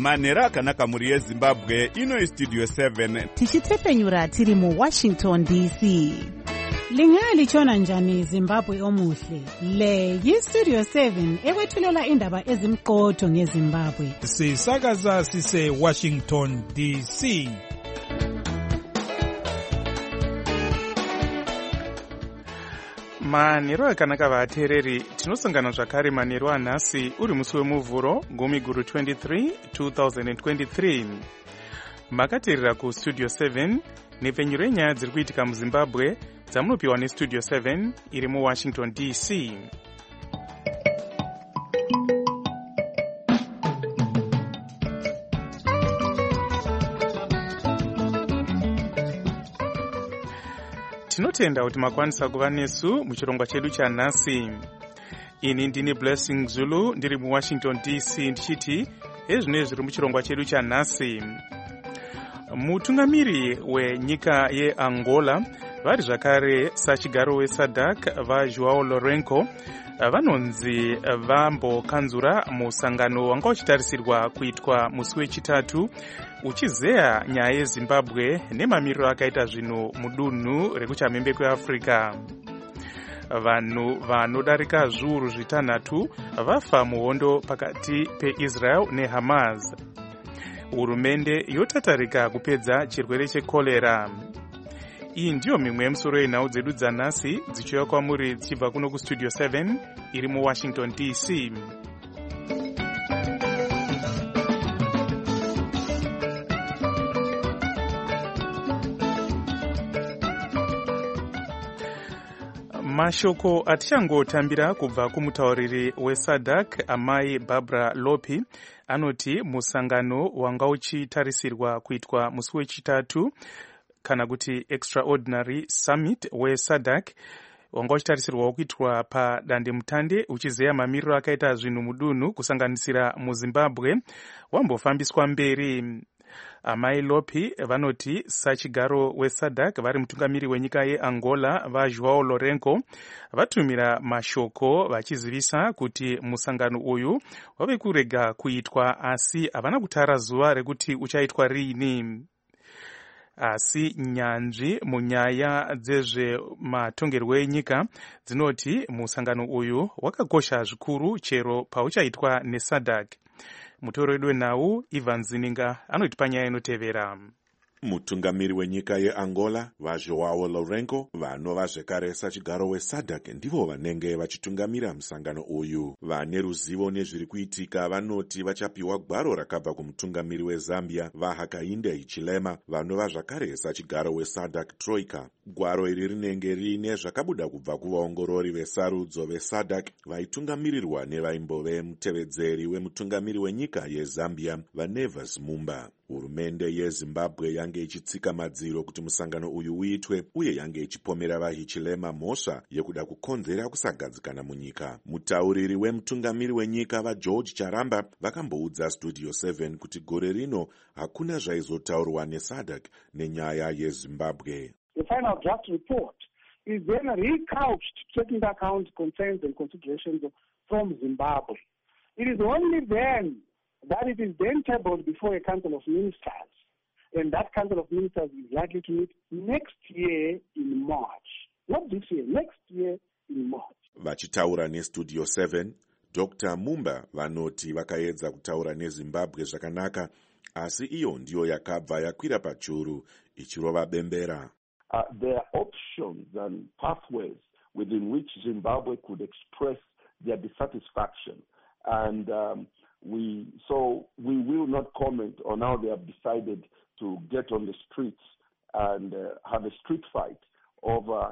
manhero akanaka mhuri yezimbabwe. Ino istudio 7 tichitsepenyura tiri muWashington DC. Lingalitshona njani Zimbabwe omuhle? Le yistudio 7 ekwethulela indaba ezimqotho ngeZimbabwe. Sisakaza sise Washington DC. Manhero akanaka vateereri, tinosangana zvakare manhero anhasi uri musi wemuvhuro gumi guru 23 2023. Makateerera kustudio 7 nepfenyuro yenyaya dziri kuitika muZimbabwe dzamunopiwa nestudio 7 iri muWashington DC. Tinotenda kuti makwanisa kuva nesu muchirongwa chedu chanhasi. Ini ndini Blessing Zulu ndiri muWashington DC ndichiti ezvino zviri muchirongwa chedu chanhasi. Mutungamiri wenyika yeAngola vari zvakare sachigaro weSADC vaJoão Lourenço vanonzi vambokanzura musangano wanga uchitarisirwa kuitwa musi wechitatu uchizeya nyaya yeZimbabwe nemamiriro akaita zvinhu mudunhu rekuchamhembe kweAfrica. Vanhu vanodarika zviuru zvitanhatu vafa muhondo pakati peIsrael neHamas. Hurumende yotatarika kupedza chirwere chekolera. Iyi ndiyo mimwe yemusoro yenhau dzedu dzanhasi dzichiuya kwamuri dzichibva kuno kustudio 7 iri muWashington DC. Mashoko atichangotambira kubva kumutauriri weSADC amai Barbara Lopi anoti musangano wanga uchitarisirwa kuitwa musi wechitatu kana kuti extraordinary summit weSADC wanga uchitarisirwa kuitwa padandemutande uchizeya mamiriro akaita zvinhu mudunhu kusanganisira muZimbabwe wambofambiswa mberi. Amai Lopi vanoti sachigaro weSADC vari mutungamiri wenyika yeAngola vaJoão Lourenço vatumira mashoko vachizivisa kuti musangano uyu wave kurega kuitwa asi havana kutara zuva rekuti uchaitwa rini. Asi nyanzvi munyaya dzezvematongerwo enyika dzinoti musangano uyu wakakosha zvikuru chero pauchaitwa neSADC. Mutoro wedu wenhau Ivan Zininga anotipa nyaya inotevera. Mutungamiri wenyika yeAngola vaJoão Lourenço vanova zvekare sachigaro weSADC ndivo vanenge vachitungamira musangano uyu. Vane ruzivo nezviri kuitika vanoti vachapiwa gwaro rakabva kumutungamiri weZambia vaHakainde Hichilema vanova zvakare sachigaro weSADC Troika. Gwaro iri rinenge riine zvakabuda kubva kuvaongorori vesarudzo veSADC vaitungamirirwa nevaimbove mutevedzeri wemutungamiri wenyika yeZambia vaNevas Mumba. Hurumende yeZimbabwe yange ichitsika madziro kuti musangano uyu uitwe uye yange ichipomera vaHichilema mhosva yekuda kukonzera kusagadzikana munyika. Mutauriri wemutungamiri wenyika vaGeorge Charamba vakamboudza Studio 7 kuti gore rino hakuna zvaizotaurwa neSADC nenyaya yeZimbabwe. The final draft report is then recouched taking into account concerns and considerations from Zimbabwe. It is only then that it is then tabled before a Council of Ministers, and that Council of Ministers is likely to meet next year in March. Not this year, next year in March. Vachitaura neStudio 7, Dr. Mumba vanoti vakaedza kutaura neZimbabwe zvakanaka, asi iyo ndiyo yakabva yakwira pachuru ichirova bembera. There are options and pathways within which Zimbabwe could express their dissatisfaction, and we will not comment on how they have decided to get on the streets and have a street fight over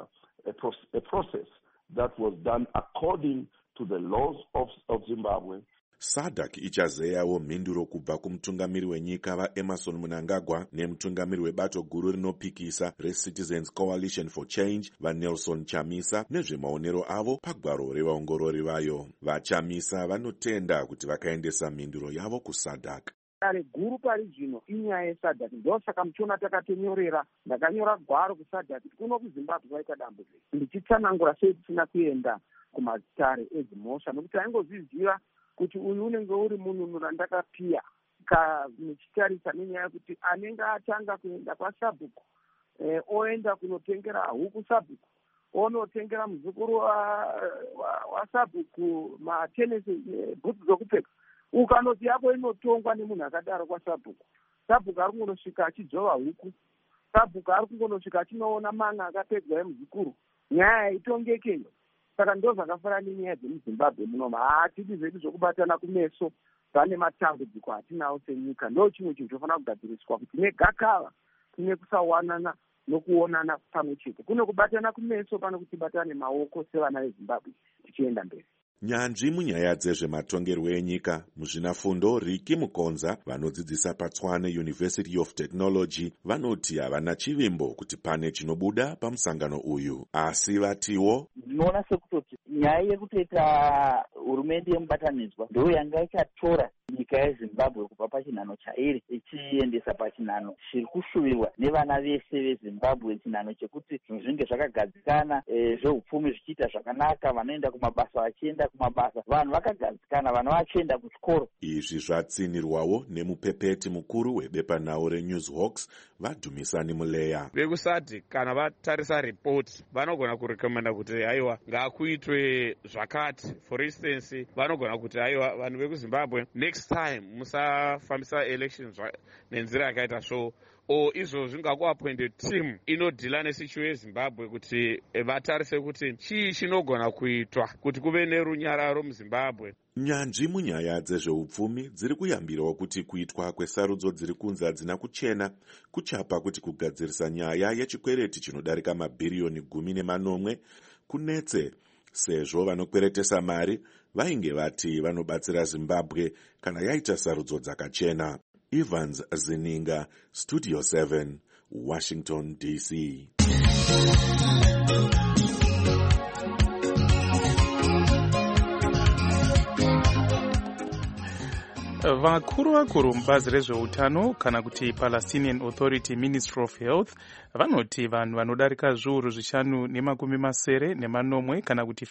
a process that was done according to the laws of Zimbabwe. SADC ichazeyawo mhinduro kubva kumutungamiri wenyika vaEmerson Mnangagwa nemutungamiri webato guru rinopikisa reCitizens Coalition for Change vaNelson Chamisa nezvemaonero avo pagwaro revaongorori vayo. VaChamisa vanotenda kuti vakaendesa mhinduro yavo kuSADC. Dare guru pari zvino inyaya yeSADC, ndosaka muchiona takatonyorera, ndakanyora gwaro kuSADC kuno kuZimbabwe kwaita dambudziko. Ndichitsanangura sei tisina kuenda kumazitare ezimhosva nokuti aingozviziva kuti uyu unenge uri munhu randakapiya muchitarisa nenyaya yekuti anenge atanga kuenda kwaSabhuku oenda kunotengera huku Sabhuku, onotengera muzukuru waSabhuku matenesi bhutsu dzokupfeka, ukanoti yako inotongwa nemunhu akadaro kwaSabhuku. Sabhuku ari kungonosvika achidzova huku, Sabhuku ari kungonosvika achinoona mana akapedzwa emuzukuru, nyaya haitongekeyo. Saka ndo zvakafanana nenyaya dzemuZimbabwe munoma. Hatidi zvedu zvokubatana kumeso, pane matambudziko atinawo senyika. Ndo chimwe chinhu chofanira kugadziriswa kuti negakava kune kusawanana nokuonana pamwe chete. Kune kubatana kumeso pano kuti batane maoko sevana veZimbabwe tichienda mberi. Nyanzvi munyaya dzezvematongerwo enyika muzvinafundo Riki Mukonza vanodzidzisa paTswane University of Technology vanoti havana chivimbo kuti pane chinobuda pamusangano uyu, asi vatiwo ndinoona sekutoti nyaya yekutoita hurumende yemubatanidzwa ndo yanga ichatora nyika yeZimbabwe kubva pachinhano chairi ichiendesa pachinhano chiri kushuvirwa nevana vese veZimbabwe, chinhano chekuti zvinhu zvinge zvakagadzikana, zveupfumi zvichiita zvakanaka, vanoenda kumabasa vachienda kumabasa, vanhu vakagadzikana, vana vachienda kuchikoro. Izvi zvatsinirwawo nemupepeti mukuru webepanhau reNewsHawks vaDhumisani Muleya. VekuSADC kana vatarisa ripoti vanogona kurekomenda kuti haiwa ngakuitwe zvakati. For instance, vanogona kuti haiwa vanhu vekuZimbabwe next time musafambisa elections nenzira yakaita so, o izvo zvingakuappointed team inodhila nesituation yeZimbabwe kuti vatarise kuti chii chinogona kuitwa kuti kuve nerunyararo muZimbabwe. Nyanzvi munyaya dzezveupfumi dziri kuyambirawo kuti kuitwa kwesarudzo dziri kunzi hadzina kuchena kuchapa kuti kugadzirisa nyaya yechikwereti chinodarika mabhiriyoni 10 kunetse, sezvo vanokweretesa mari vainge vati vanobatsira Zimbabwe kana yaita sarudzo dzakachena. Evans Zininga, Studio 7, Washington, D.C. Vakuru mubazi rezveutano kana kuti Palestinian Authority Ministry of Health vanoti vanhu vanodarika zviuru 580 kana kuti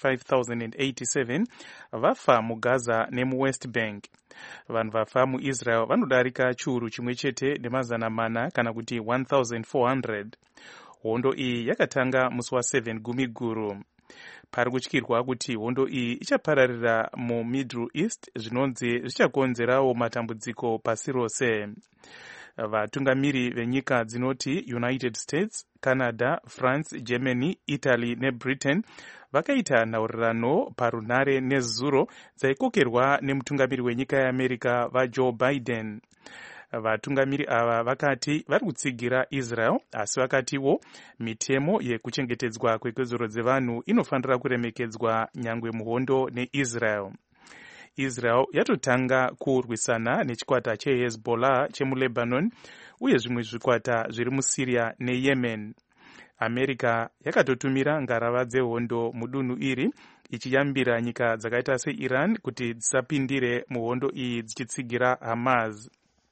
5087 vafa muGaza nemuWest Bank. Vanhu vafa muIsrael vanodarika chiuru chimwe chete ne400 kana kuti 1400. Hondo iyi yakatanga musi wa7 Gumiguru. Pari kutyirwa kuti hondo iyi ichapararira muMiddle East, zvinonzi zvichakonzerawo matambudziko pasi rose. Vatungamiri venyika dzinoti United States, Canada, France, Germany, Italy neBritain vakaita nhaurirano parunhare nezuro dzaikokerwa nemutungamiri wenyika yeAmerica vaJoe Biden. Vatungamiri ava vakati vari kutsigira Israel, asi vakatiwo mitemo yekuchengetedzwa kwekodzero dzevanhu inofanira kuremekedzwa nyangwe muhondo neIsrael. Israel yatotanga kurwisana nechikwata cheHezbollah chemuLebanon uye zvimwe zvikwata zviri muSyria neYemen. America yakatotumira ngarava dzehondo mudunhu iri ichiyambira nyika dzakaita seIran kuti dzisapindire muhondo iyi dzichitsigira Hamas.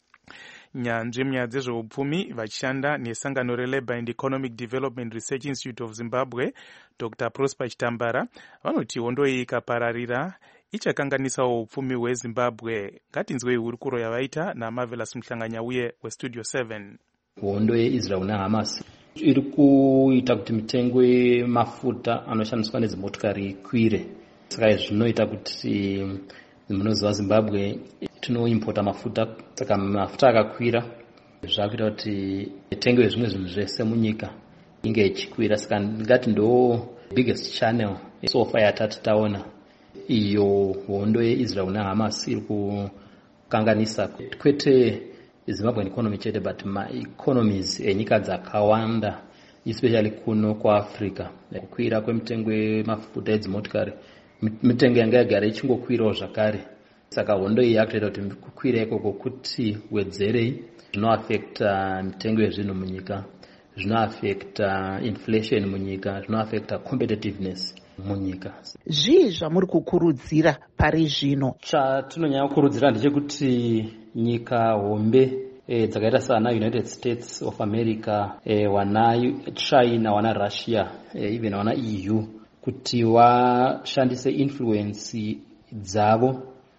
Nyanzvi munyaya dzezveupfumi vachishanda nesangano reLabour and Economic Development Research Institute of Zimbabwe, Dr. Prosper Chitambara, vanoti hondo iyi ikapararira ichakanganisawo upfumi hweZimbabwe. Ngatinzwei hurukuro yavaita naMarvelous Muhlanganyauye weStudio 7. Hondo yeIsrael neHamas iri kuita kuti mitengo yemafuta anoshandiswa nedzimotokari ikwire. Saka zvinoita kuti munoziva Zimbabwe tinoimpota mafuta, saka mafuta akakwira zvakuita kuti mitengo yezvimwe zvinhu zvese munyika inge ichikwira. Saka ngati ndo biggest channel sofa yatati taona iyo hondo yeIsrael neHamas iri kukanganisa kwete Zimbabwean economy chete but ma-economies enyika dzakawanda, especially kuno kuAfrica. Kukwira kwemitengo yemafuta edzimotokari, mitengo yanga yagara ichingokwirawo zvakare. Saka hondo iyi yakuita kuti kukwira ikoko kuti wedzerei, zvinoaffecta mitengo yezvinhu munyika, zvinoaffecta inflation munyika, zvinoaffecta competitiveness munyika. Zvii zvamuri kukurudzira pari zvino? Chatinonyanya kukurudzira ndechekuti nyika hombe dzakaita sana United States of America, wana China, wana Russia, even wana EU, kuti washandise influence dzavo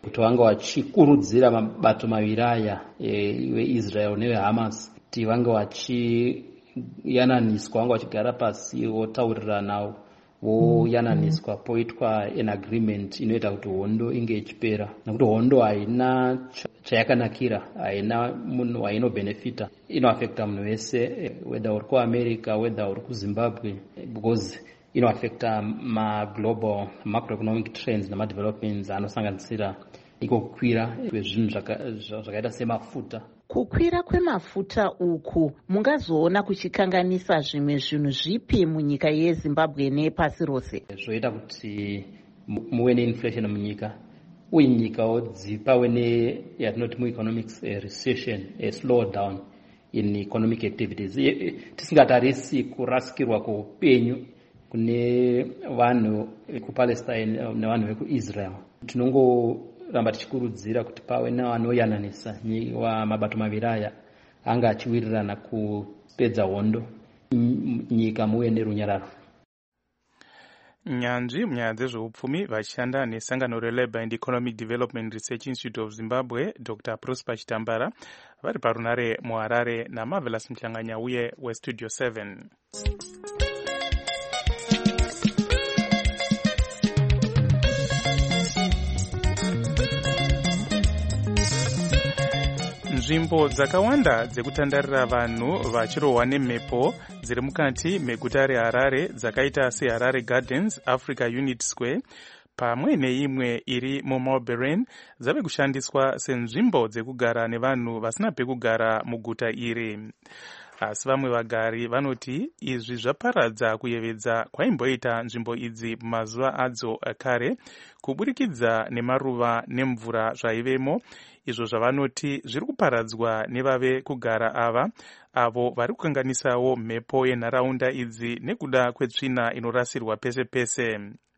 kuti vanga vachikurudzira mabato maviri aya veIsrael neveHamas kuti vange vachiyananiswa, vanga vachigara pasi votaurirana voyananiswa poitwa an agreement inoita kuti hondo inge ichipera, nekuti hondo haina chayakanakira, haina munhu wainobenefita, inoafekta munhu wese, whether uri kuAmerica, whether uri kuZimbabwe, because inoafekta maglobal macroeconomic trends nemadevelopments anosanganisira iko kukwira kwezvinhu zvakaita semafuta. Kukwira kwemafuta uku mungazoona kuchikanganisa zvimwe zvinhu zvipi munyika yeZimbabwe nepasi rose? Zvoita kuti muve neinflation munyika, uye nyikawo pave neyatinoti mueconomics recession, a slowdown in economic activities. Tisingatarisi kurasikirwa kweupenyu kune vanhu vekuPalestine nevanhu vekuIsrael. Tinongoramba tichikurudzira kuti pave nevanoyananisa mabato maviri aya anga achiwirirana kupedza hondo, nyika muve nerunyararo. Nyanzvi munyaya dzezveupfumi vachishanda nesangano reLabour and Economic Development Research Institute of Zimbabwe, Dr. Prosper Chitambara, vari parunare muHarare naMarvelous Mhlanganya uye weStudio 7. Nzvimbo dzakawanda dzekutandarira vanhu vachirohwa nemhepo dziri mukati meguta reHarare dzakaita seHarare Gardens, Africa Unit Square pamwe neimwe iri muMarlborough dzave kushandiswa senzvimbo dzekugara nevanhu vasina pekugara muguta iri. Asi vamwe vagari vanoti izvi zvaparadza kuyevedza kwaimboita nzvimbo idzi mumazuva adzo kare kuburikidza nemaruva nemvura zvaivemo, izvo zvavanoti zviri kuparadzwa nevave kugara avo vari kukanganisawo mhepo yenharaunda idzi nekuda kwetsvina inorasirwa pese pese.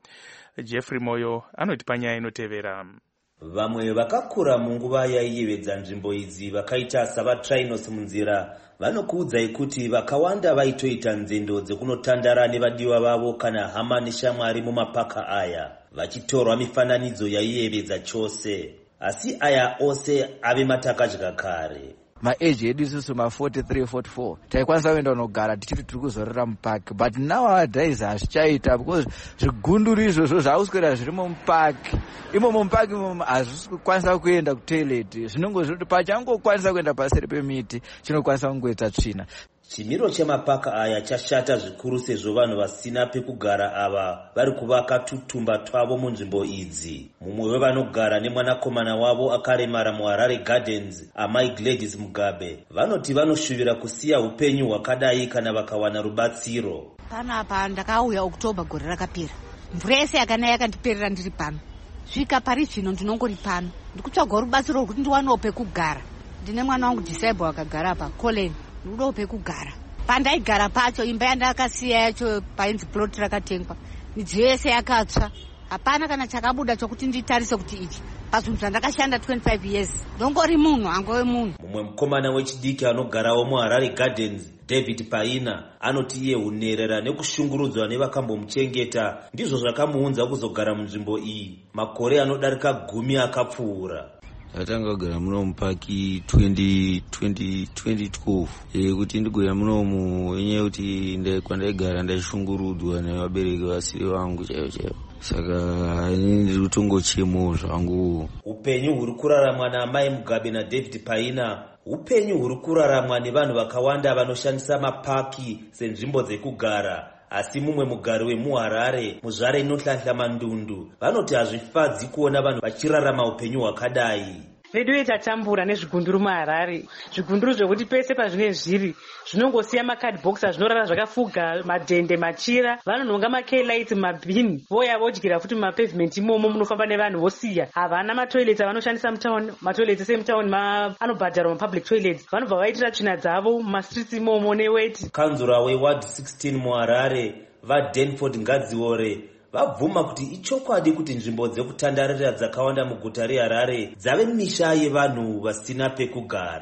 Jeffrey Moyo anoti panyaya inotevera. Vamwe vakakura munguva yaiyevedza nzvimbo idzi vakaita savaTrainos munzira vanokuudzai kuti vakawanda vaitoita nzendo dzekunotandara nevadiwa vavo kana hama neshamwari mumapaka aya, vachitorwa mifananidzo yaiyevedza chose. Asi aya ose ave matakadya kare. Maeji edu isusu ma43 44 taikwanisa kuenda kunogara tichiti tiri kuzorora mupaki, but nowadays hazvichaita because zvigunduru izvozvo zvakuswera zviri mumupaki. Imomo mupaki hazvisi kukwanisa kuenda kutoilet, zvinongo zviri kuti pachangokwanisa kuenda paseri pemiti chinokwanisa kungoita tsvina. Chimiro chemapaka aya chashata zvikuru sezvo vanhu vasina pekugara ava vari kuvaka tutumba twavo munzvimbo idzi. Mumwe wevanogara nemwanakomana wavo akaremara muHarare Gardens, amai Gladys Mugabe, vanoti vanoshuvira kusiya upenyu hwakadai kana vakawana rubatsiro. Panapa ndakauya October gore rakapera, mvura yese yakanaya yakandiperera ndiri pano. Svika pari zvino ndinongori pano ndikutsvaga rubatsiro rwekuti ndiwanewo pekugara. Ndine mwana wangu disable akagara apa Colin, ndinoda pekugara. Pandaigara pacho imba yandakasiya yacho painzi plot rakatengwa, midziyo yese yakatsva, hapana kana chakabuda chokuti nditarise kuti ichi pazvinhu zvandakashanda 25 years ndongori munhu angove munhu. Mumwe mukomana wechidiki anogarawo muHarare Gardens, David Paina, anoti iye unerera nekushungurudzwa nevakambomuchengeta ndizvo zvakamuunza kuzogara munzvimbo iyi makore anodarika 10 akapfuura. Atanga kugara muno mupaki 2012 kuti ndigora munomu enyaya kuti kwandaigara ndaishungurudzwa nevabereki vasiri vangu chaivo, saka ndiri kutongochemo zvangu. Upenyu huri kuraramwa naamai Mugabe naDavid Paina upenyu huri kuraramwa nevanhu vakawanda vanoshandisa mapaki senzvimbo dzekugara. Asi mumwe mugari wemuHarare, muzvare inohlanhla mandundu, vanoti hazvifadzi kuona vanhu vachirarama upenyu hwakadai. Vedu tatambura nezvigunduru muHarare, zvigunduru zvokuti pese pazvinenge zviri zvinongosiya makadhibhokisi azvinorara zvakafuga, madhende, machira, vanonhonga makelights mumabhini, voya vodyira futi mumapavement imomo munofamba nevanhu vosiya. Havana matoilets avanoshandisa mutauni, matoilets ese mutauni anobhadharwa mapublic toilets, vanobva vaitira tsvina dzavo mumastreets imomo neweti. Kanzura weward 16 muHarare vaDenford Ngadziore vabvuma kuti ichokwadi kuti nzvimbo dzekutandarira dzakawanda muguta reHarare dzave misha yevanhu vasina pekugara.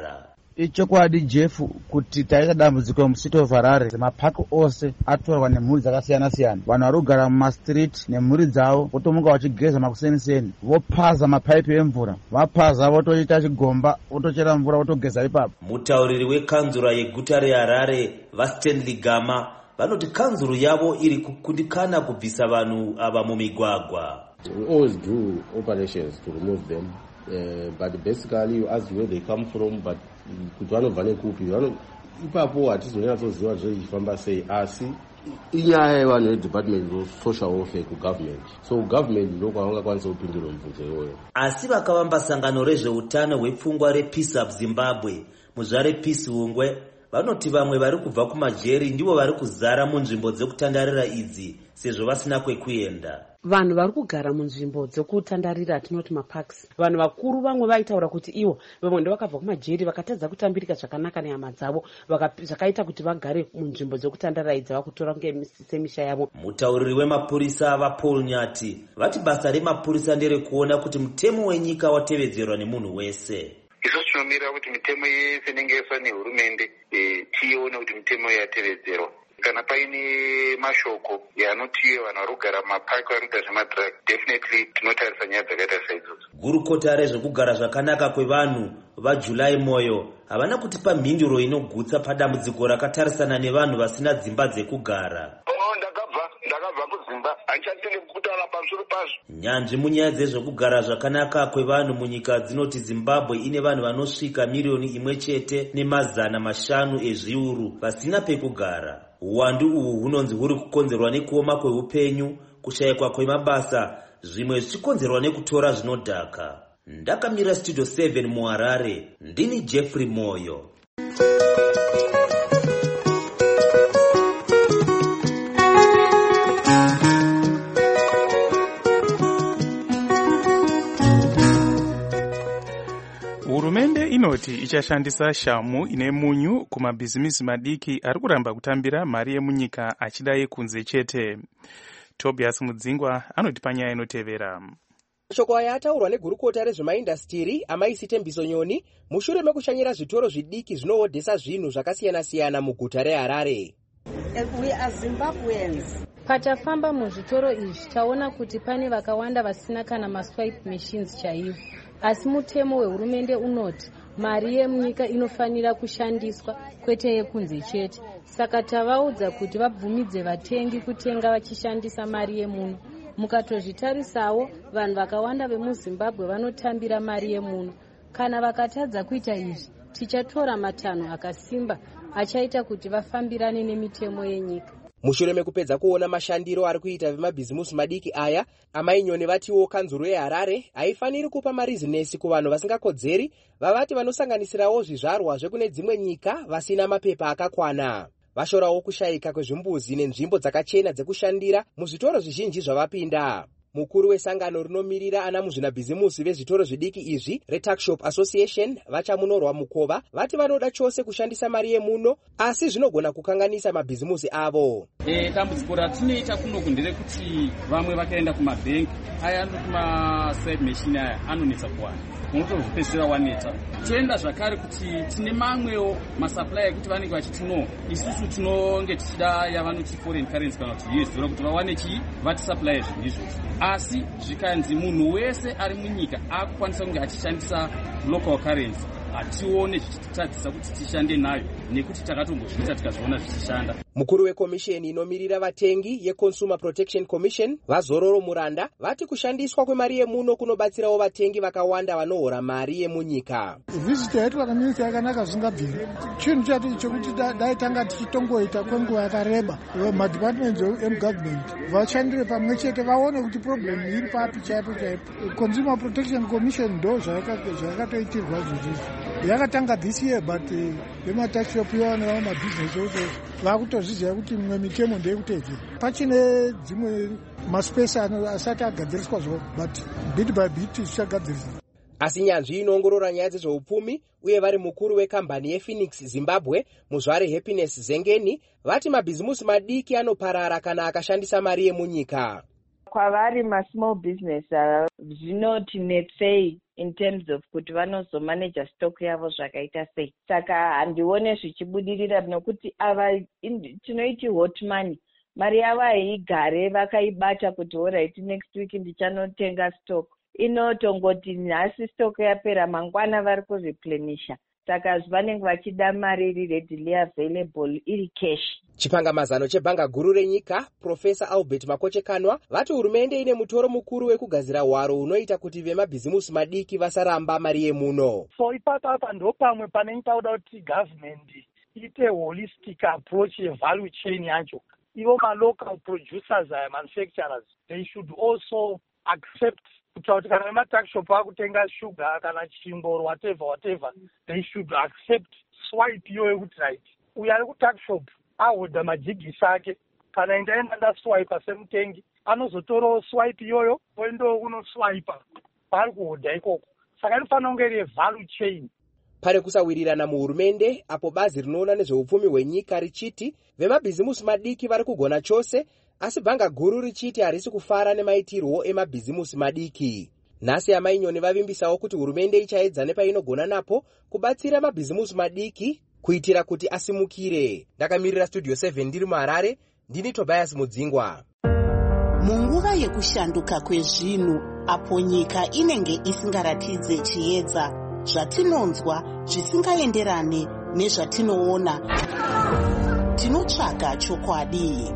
Ichokwadi Jeff kuti taita dambudziko mucity of Harare mapaki ose atorwa nemhuri dzakasiyana-siyana. Vanhu vari kugara mumastreet nemhuri dzavo votomuka vachigeza makuseniseni, vopaza mapaipi emvura, vapaza votoita chigomba, votochera mvura, votogeza ipapo. Mutauriri wekanzura yeguta reHarare vaStanley Gama vanoti kanzuro yavo iri kukundikana kubvisa vanhu ava mumigwagwa. We always do operations to remove them, but basically you ask where they come from, but kuti vanobva nekupi ipapo hatizonyatsoziva zvechichifamba sei, asi inyaya yevanhu vedepartment of social welfare kugovernment, so government ndokwavangakwanisa kupindura mubvunzo iyoyo. Asi vakavamba sangano rezveutano hwepfungwa rePeace Up Zimbabwe muzvare Peace Hungwe vanoti vamwe vari kubva kumajeri ndivo vari kuzara munzvimbo dzekutandarira idzi sezvo vasina kwekuenda. Vanhu vari kugara munzvimbo dzekutandarira tinoti maparks. Vanhu vakuru vamwe vaitaura kuti ivo vamwe ndovakabva kumajeri vakatadza kutambirika zvakanaka nehama dzavo zvakaita kuti vagare munzvimbo dzekutandarira idzi vakutora semisha yavo. Mutauriri wemapurisa vaPaul Nyati vati basa remapurisa nderekuona kuti mutemo wenyika watevedzerwa nemunhu wese. Isusu tinomirira kuti mitemo yese inenge yaiswa nehurumende tione kuti mitemo yatevedzerwa. Kana paine mashoko anoti vanhu vari kugara mumapaki vanoita zvemadrug, definitely tinotarisa nyaya dzakaita saidzodzo. Gurukota rezvekugara zvakanaka kwevanhu vaJulai Moyo havana kutipa mhinduro inogutsa padambudziko rakatarisana nevanhu vasina dzimba dzekugara. Ndakabva kudzimba, handichatende kutaura pamusoro pazvo. Nyanzvi munyaya dzezvekugara zvakanaka kwevanhu munyika dzinoti Zimbabwe ine vanhu vanosvika 1,500,000 ezviuru vasina pekugara. Uwandu uhu hunonzi huri kukonzerwa nekuoma kweupenyu, kushayikwa kwemabasa, zvimwe zvichikonzerwa nekutora zvinodhaka. Ndakamira Studio 7 muHarare, ndini Jeffrey Moyo. Hurumende inoti ichashandisa shamu ine munyu kumabhizimisi madiki ari kuramba kutambira mari yemunyika achida yekunze chete. Tobias Mudzingwa anoti panyaya inotevera. Shoko aya ataurwa negurukota rezvemaindastiri amaisi Tembiso Nyoni mushure mekushanyira zvitoro zvidiki zvinohodhesa zvinhu zvakasiyana-siyana muguta reHarare. We are Zimbabweans. Patafamba muzvitoro izvi taona kuti pane vakawanda vasina kana maswipe machines chaivo. Asi mutemo wehurumende unoti mari yemunyika inofanira kushandiswa kwete yekunze chete. Saka tavaudza kuti vabvumidze vatengi kutenga vachishandisa mari yemuno. Mukatozvitarisawo vanhu vakawanda vemuZimbabwe vanotambira mari yemuno. Kana vakatadza kuita izvi, tichatora matanho akasimba achaita kuti vafambirane nemitemo yenyika. Mushure mekupedza kuona mashandiro ari kuita vemabhizimusi madiki aya, Amai Nyoni vatiwo kanzuro yeHarare haifaniri kupa marizinesi kuvanhu vasingakodzeri, vavati vanosanganisirawo zvizvarwa zvekune dzimwe nyika vasina mapepa akakwana. Vashorawo kushayika kwezvimbuzi nenzvimbo dzakachena dzekushandira muzvitoro zvizhinji zvavapinda. Mukuru wesangano rinomirira ana muzvinabhizimusi vezvitoro zvidiki izvi reTuckshop Association vachamunorwa mukova vati vanoda chose kushandisa mari yemuno, asi zvinogona kukanganisa mabhizimusi avo. Dambudziko ratinoita kuno kundere kuti vamwe vakaenda kumabhenki aya anokumaswipe machine aya anonetsa kuwana, unotozvipedzera waneta. Toenda zvakare kuti tine mamwewo masupply ekuti vanenge vachiti no, isusu tinonge tichida yavanoti foreign currency kana kuti US dollar kuti vawane chii vatisupply zvinhu izvozvo. Asi zvikanzi munhu wese ari munyika akukwanisa kunge achishandisa local currency, hatione zvichititadzisa kuti tishande nayo nekuti takatombozviita tikazviona zvichishanda. Mukuru wekomisheni inomirira vatengi yeConsumer Protection Commission vaZororo Muranda vati kushandiswa kwemari yemuno kunobatsirawo vatengi vakawanda vanohora mari yemunyika. Vhiziti yaitwa kaminisi yakanaka zvingabviri. Chinhu chati chokuti dai tanga tichitongoita kwenguva yakareba madepartments emugovernment vashandire pamwe chete vaone kuti problem iri papi chaipo chaipo. Consumer Protection Commission ndo zvakatoitirwa izvozvo. Yakatanga this year but vemataxshop yavana vava mabhizinesi ocho vakutozviziva kuti mimwe mitemo ndeyekutedzera. Pachine dzimwe maspesi asati agadziriswa zvo but bit by bit zvichagadziriswa. Asi nyanzvi inoongorora nyaya dzezveupfumi uye vari mukuru wekambani yePhoenix Zimbabwe muzvare Happiness Zengeni vati mabhizimusi madiki anoparara kana akashandisa mari yemunyika. Kwavari masmall business zvinoti netsei in terms of kuti vanozomaneja stock yavo zvakaita sei. Saka handione zvichibudirira nokuti ava tinoiti hot money. Mari yavo haigare vakaibata kuti alright next week ndichanotenga stock. Inotongoti nhasi stock yapera mangwana vari kureplenisha. Saka vanenge vachida mari iri readily available iri cash. Chipangamazano chebhanga guru renyika Profesa Albert Makochekanwa vati hurumende ine mutoro mukuru wekugadzira hwaro unoita kuti vemabhizimusi madiki vasaramba mari yemuno. So ipapa ndo pamwe panenge pauda kuti government ite holistic approach yevalue chain yacho. Ivo local producers manufacturers they should also accept kuti kana vematax shop akutenga sugar kana chingoro whatever they should accept swipe iyoyo kuti right uyo ari kutax shop ahodha majigisi ake kana ndaenda ndaswipa semutengi anozotorawo swipe iyoyo oendo unoswipa pari kuhodha ikoko. Saka inofanira kunge iri value chain. Pari kusawirirana muhurumende apo bazi rinoona nezveupfumi hwenyika richiti vemabhizimusi madiki vari kugona chose, asi bhanga guru richiti harisi kufara nemaitirwo emabhizimusi madiki. Nhasi amainyoni vavimbisawo kuti hurumende ichaedza nepainogona napo kubatsira mabhizimusi madiki kuitira kuti asimukire. Ndakamirira Studio 7 ndiri muHarare, ndini Tobias Mudzingwa. Munguva yekushanduka kwezvinhu apo nyika inenge isingaratidze chiedza, zvatinonzwa zvisingaenderane nezvatinoona, tinotsvaga chokwadi.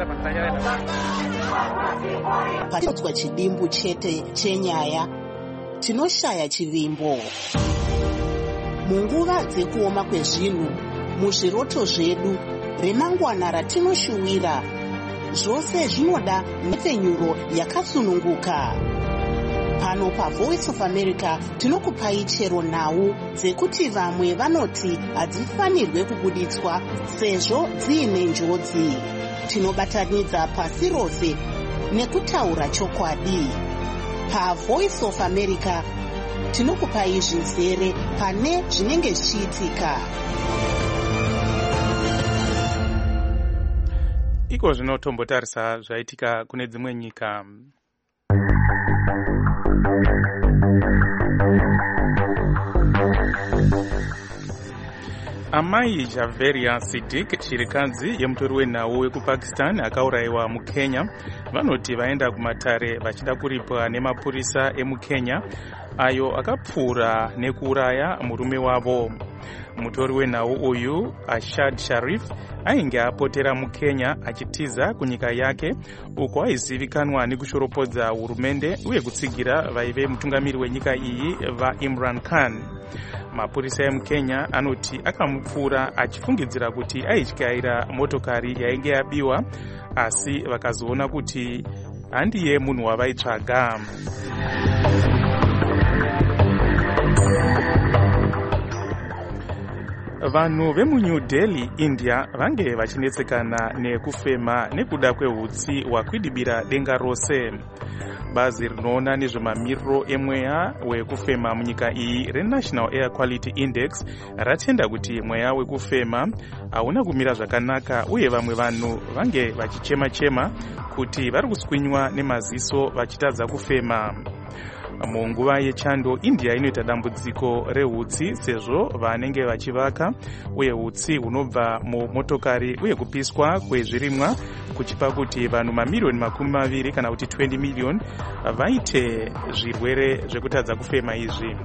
Patinotsva chidimbu chete chenyaya, tinoshaya chivimbo. Munguva dzekuoma kwezvinhu, muzviroto zvedu, remangwana ratinoshuwira, zvose zvinoda nhefenyuro yakasununguka. Pano paVoice of America tinokupai chero nhau dzekuti vamwe vanoti hadzifanirwe kubuditswa sezvo dziine njodzi. Tinobatanidza pasi rose nekutaura chokwadi. PaVoice of America tinokupai zvizere pane zvinenge zvichiitika. Iko zvinotombotarisa zvaitika kune dzimwe nyika. Amai Javeria Siddiq, chirikadzi yemutori wenhau wekupakistan akaurayiwa muKenya, vanoti vaenda kumatare vachida kuripwa nemapurisa emuKenya ayo akapfura nekuuraya murume wavo. Mutori wenhau uyu, Ashad Sharif, ainge apotera muKenya achitiza kunyika yake uko aizivikanwa nekushoropodza hurumende uye kutsigira vaive mutungamiri wenyika iyi vaImran Khan. Mapurisa emuKenya anoti akamupfura achifungidzira kuti aityaira motokari yainge yabiwa, asi vakazoona kuti handiye munhu wavaitsvaga. Vanhu vemuNew Delhi, India vange vachinetsekana nekufema nekuda kwehutsi hwakwidibira denga rose. Bazi rinoona nezvemamiriro emweya wekufema munyika iyi reNational Air Quality Index ratenda kuti mweya wekufema hauna kumira zvakanaka uye vamwe vanhu vange vachichema-chema kuti vari kuswinywa nemaziso vachitadza kufema. Munguva yechando, India inoita dambudziko rehutsi sezvo vanenge vachivaka uye hutsi hunobva mumotokari uye kupiswa kwezvirimwa kuchipa kuti vanhu mamiliyoni 20 kana kuti 20 miliyoni vaite zvirwere zvekutadza kufema izvi.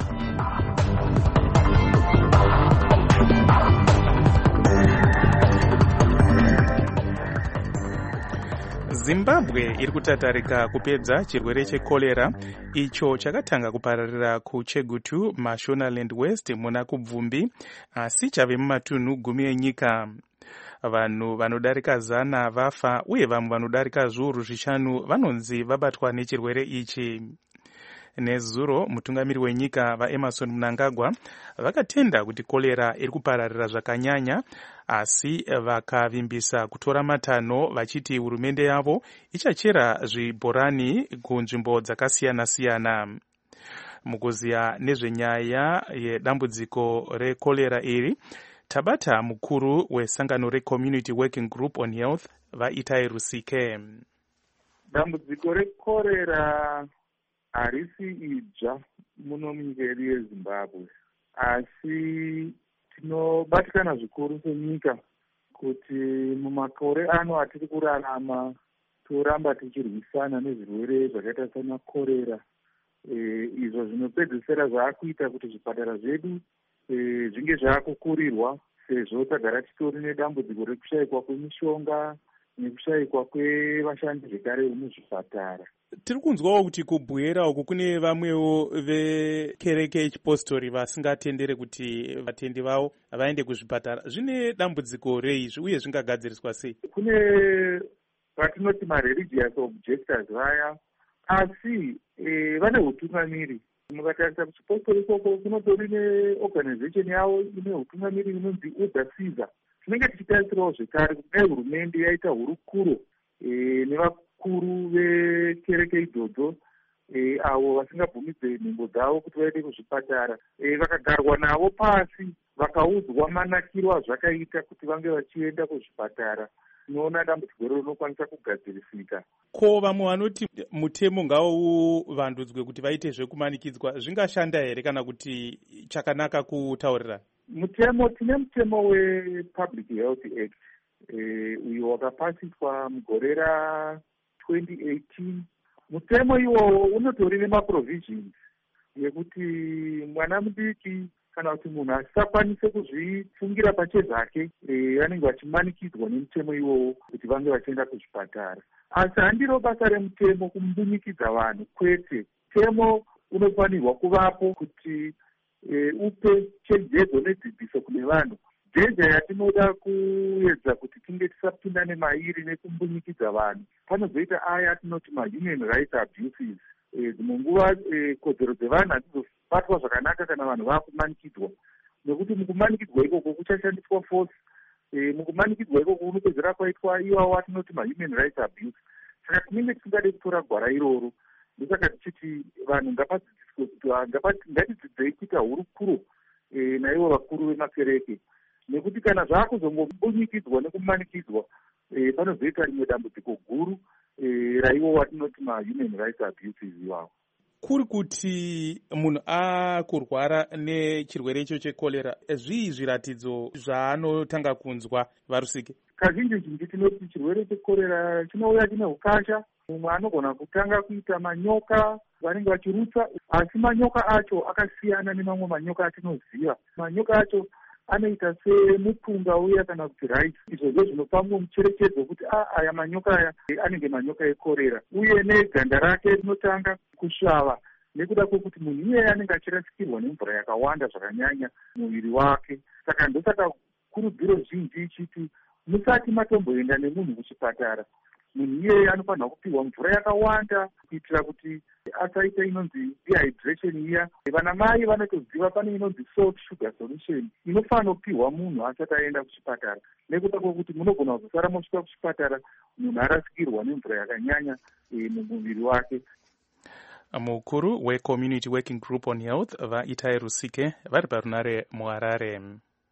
Zimbabwe iri kutatarika kupedza chirwere chekolera icho chakatanga kupararira kuChegutu, Mashonaland West muna kubvumbi, asi chave mumatunhu 10 enyika. Vanhu vanodarika 100 vafa uye vamwe vanodarika zviuru 5 vanonzi vabatwa nechirwere ichi. Nezuro, mutungamiri wenyika vaEmerson Mnangagwa vakatenda kuti kolera iri kupararira zvakanyanya, asi vakavimbisa kutora matanho vachiti hurumende yavo ichachera zvibhorani kunzvimbo dzakasiyana-siyana. Mukuziya nezvenyaya yedambudziko rekolera iri, tabata mukuru wesangano reCommunity Working Group on Health vaItai Rusike. Dambudziko rekorera harisi idzva muno munyika yedu yezimbabwe, asi tinobatikana zvikuru senyika kuti mumakore ano atiri kurarama toramba tichirwisana nezvirwere zvakaita semakorera, izvo zvinopedzisira zvaakuita kuti zvipatara zvedu zvinge zvaakukurirwa, sezvo tagara titori nedambudziko rekushayikwa kwemishonga nekushayikwa kwevashandi zvekare muzvipatara. Tiri kunzwawo kuti kubwera uku kune vamwewo vekereke yechipostori vasingatendere kuti vatendi vavo vaende kuzvipatara. Zvine dambudziko reizvi uye zvingagadziriswa sei? Kune vatinoti mareligious objectors vaya, asi vane utungamiri. Mukatarisa kuchipostori ikoko kunotori neorganization yavo ine utungamiri inonzi Order Caesar. Tinenge tichitarisirawo zvekare kuti dai hurumende yaita hurukuro nevakuru vekereke idzodzo avo vasingabvumidze nhengo dzavo kuti vaende kuzvipatara, vakagarwa navo pasi vakaudzwa manakiro azvakaita kuti vange vachienda kuzvipatara, tinoona dambudziko rinokwanisa kugadzirisika. Ko vamwe vanoti mutemo ngauvandudzwe kuti vaite zvekumanikidzwa, zvingashanda here kana kuti chakanaka kutaurira? Mutemo, tine mutemo wePublic Health Act uyo wakapasiswa mugore ra2018. Mutemo iwowo unotori nemaprovisions yekuti mwana mudiki kana kuti munhu asisakwanise kuzvifungira pachezvake vanenge vachimanikidzwa nemutemo iwowo kuti vange vachienda kuzvipatara. Asi handiro basa remutemo kumbunyikidza vanhu, kwete. Mutemo unofanirwa kuvapo kuti upe chenjedzo nedzidziso kune vanhu. Dhenja yatinoda kuedza kuti tinge tisapindane mairi nekumbunyikidza vanhu, panozoita aya atinoti mahuman rights abuses. Dzimwe nguva kodzero dzevanhu hadzizobatwa zvakanaka kana vanhu vakumanikidzwa, nekuti mukumanikidzwa ikoko kuchashandiswa force. Mukumanikidzwa ikoko kunopedzera kwaitwa iwawo atinoti mahuman rights abuse. Saka tinenge tisingade kutora gwara iroro. Ndosaka tichiti vanhu ngapadzidziswe kuti ngatidzidzei kuita hurukuro naivo vakuru vemakereke, nekuti kana zvakuzongombunyikidzwa nekumanikidzwa panozoita rimwe dambudziko guru raivo watinoti mahuman rights abuses iwawo. Kuri kuti munhu akurwara nechirwere icho chekorera, zvii zviratidzo zvaanotanga kunzwa varusike? Kazhinji tinoti chirwere chekorera chinouya chine ukasha. Mumwe anogona kutanga kuita manyoka vanenge vachirutsa, asi manyoka acho akasiyana nemamwe manyoka atinoziva. Manyoka acho anoita semupunga uya kana kuti rice. Izvozvo zvinopa mumwe mucherechedzo kuti aya manyoka aya anenge manyoka ekorera, uye neganda rake rinotanga kusvava nekuda kwekuti munhu iyeye anenge achirasikirwa nemvura yakawanda zvakanyanya muviri wake. Saka ndosaka kurudziro zhinji ichiti musati matomboenda nemunhu kuchipatara, munhu iyeye anofanirwa kupiwa mvura yakawanda kuitira kuti asaita inonzi dehydration iya. Vana mai vanotoziva pane inonzi salt sugar solution inofanira kupiwa munhu asati aenda kuchipatara, nekuda kwekuti munogona kuzosara mosvika kuchipatara munhu arasikirwa nemvura yakanyanya mumuviri wake. Mukuru weCommunity Working Group on Health vaItai Rusike vari parunare muHarare.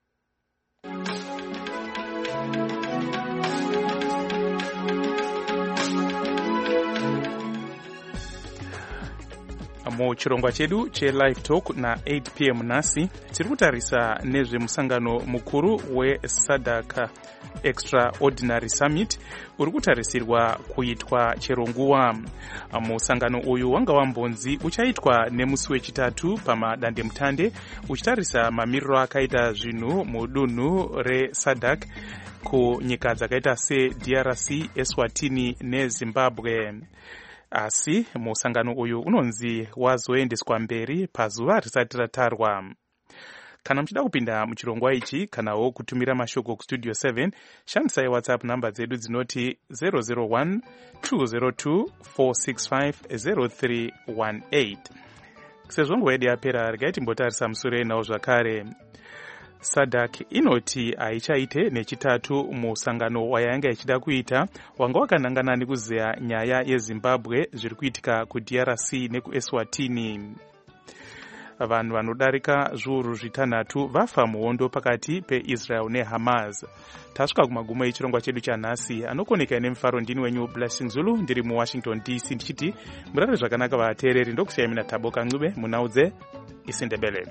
Muchirongwa chedu cheLive Talk na8 p.m. nhasi tiri kutarisa nezvemusangano mukuru weSADC Extraordinary Summit uri kutarisirwa kuitwa chero nguva. Musangano uyu wanga wambonzi uchaitwa nemusi wechitatu pamadandemutande uchitarisa mamiriro akaita zvinhu mudunhu reSADC kunyika dzakaita seDRC, Eswatini neZimbabwe. Asi musangano uyu unonzi wazoendeswa mberi pazuva risati ratarwa. Kana muchida kupinda muchirongwa ichi kanawo kutumira mashoko kustudio 7, shandisai WhatsApp namba dzedu dzinoti 001 202 465 0318. Sezvo nguva yedu yapera, regai timbotarisa musure nawo zvakare. SADC inoti haichaite nechitatu musangano wayanga ichida kuita wanga wakanangana nekuzeya nyaya yeZimbabwe zviri kuitika kuDRC nekuEswatini. vanhu vanodarika zviuru zvitanhatu vafa muhondo pakati peisrael nehamas. Tasvika kumagumo echirongwa chedu chanhasi. Anokoneka nemufaro ndini wenyu Blessing Zulu, ndiri muWashington DC ndichiti murare zvakanaka vateereri. Ndokusiyai mina Thabo Kancube munaudze isiNdebele.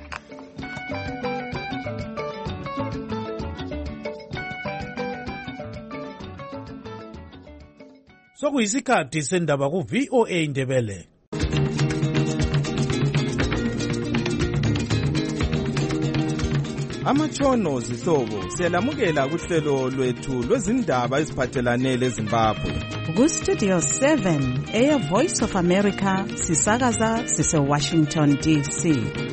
Sokuyisikhathi sendaba ku VOA Ndebele. Amatshono zihlobo siyalamukela kuhlelo lwethu lwezindaba eziphathelane leZimbabwe. Ku Studio 7 Air Voice of America sisakaza sise Washington DC.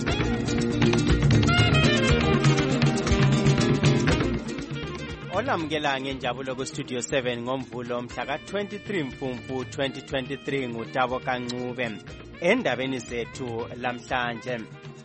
Olamukela ngenjabulo ku Studio 7 ngomvulo mhla ka 23 Mfumfu 2023 nguThabo Kancube. Endabeni zethu lamhlanje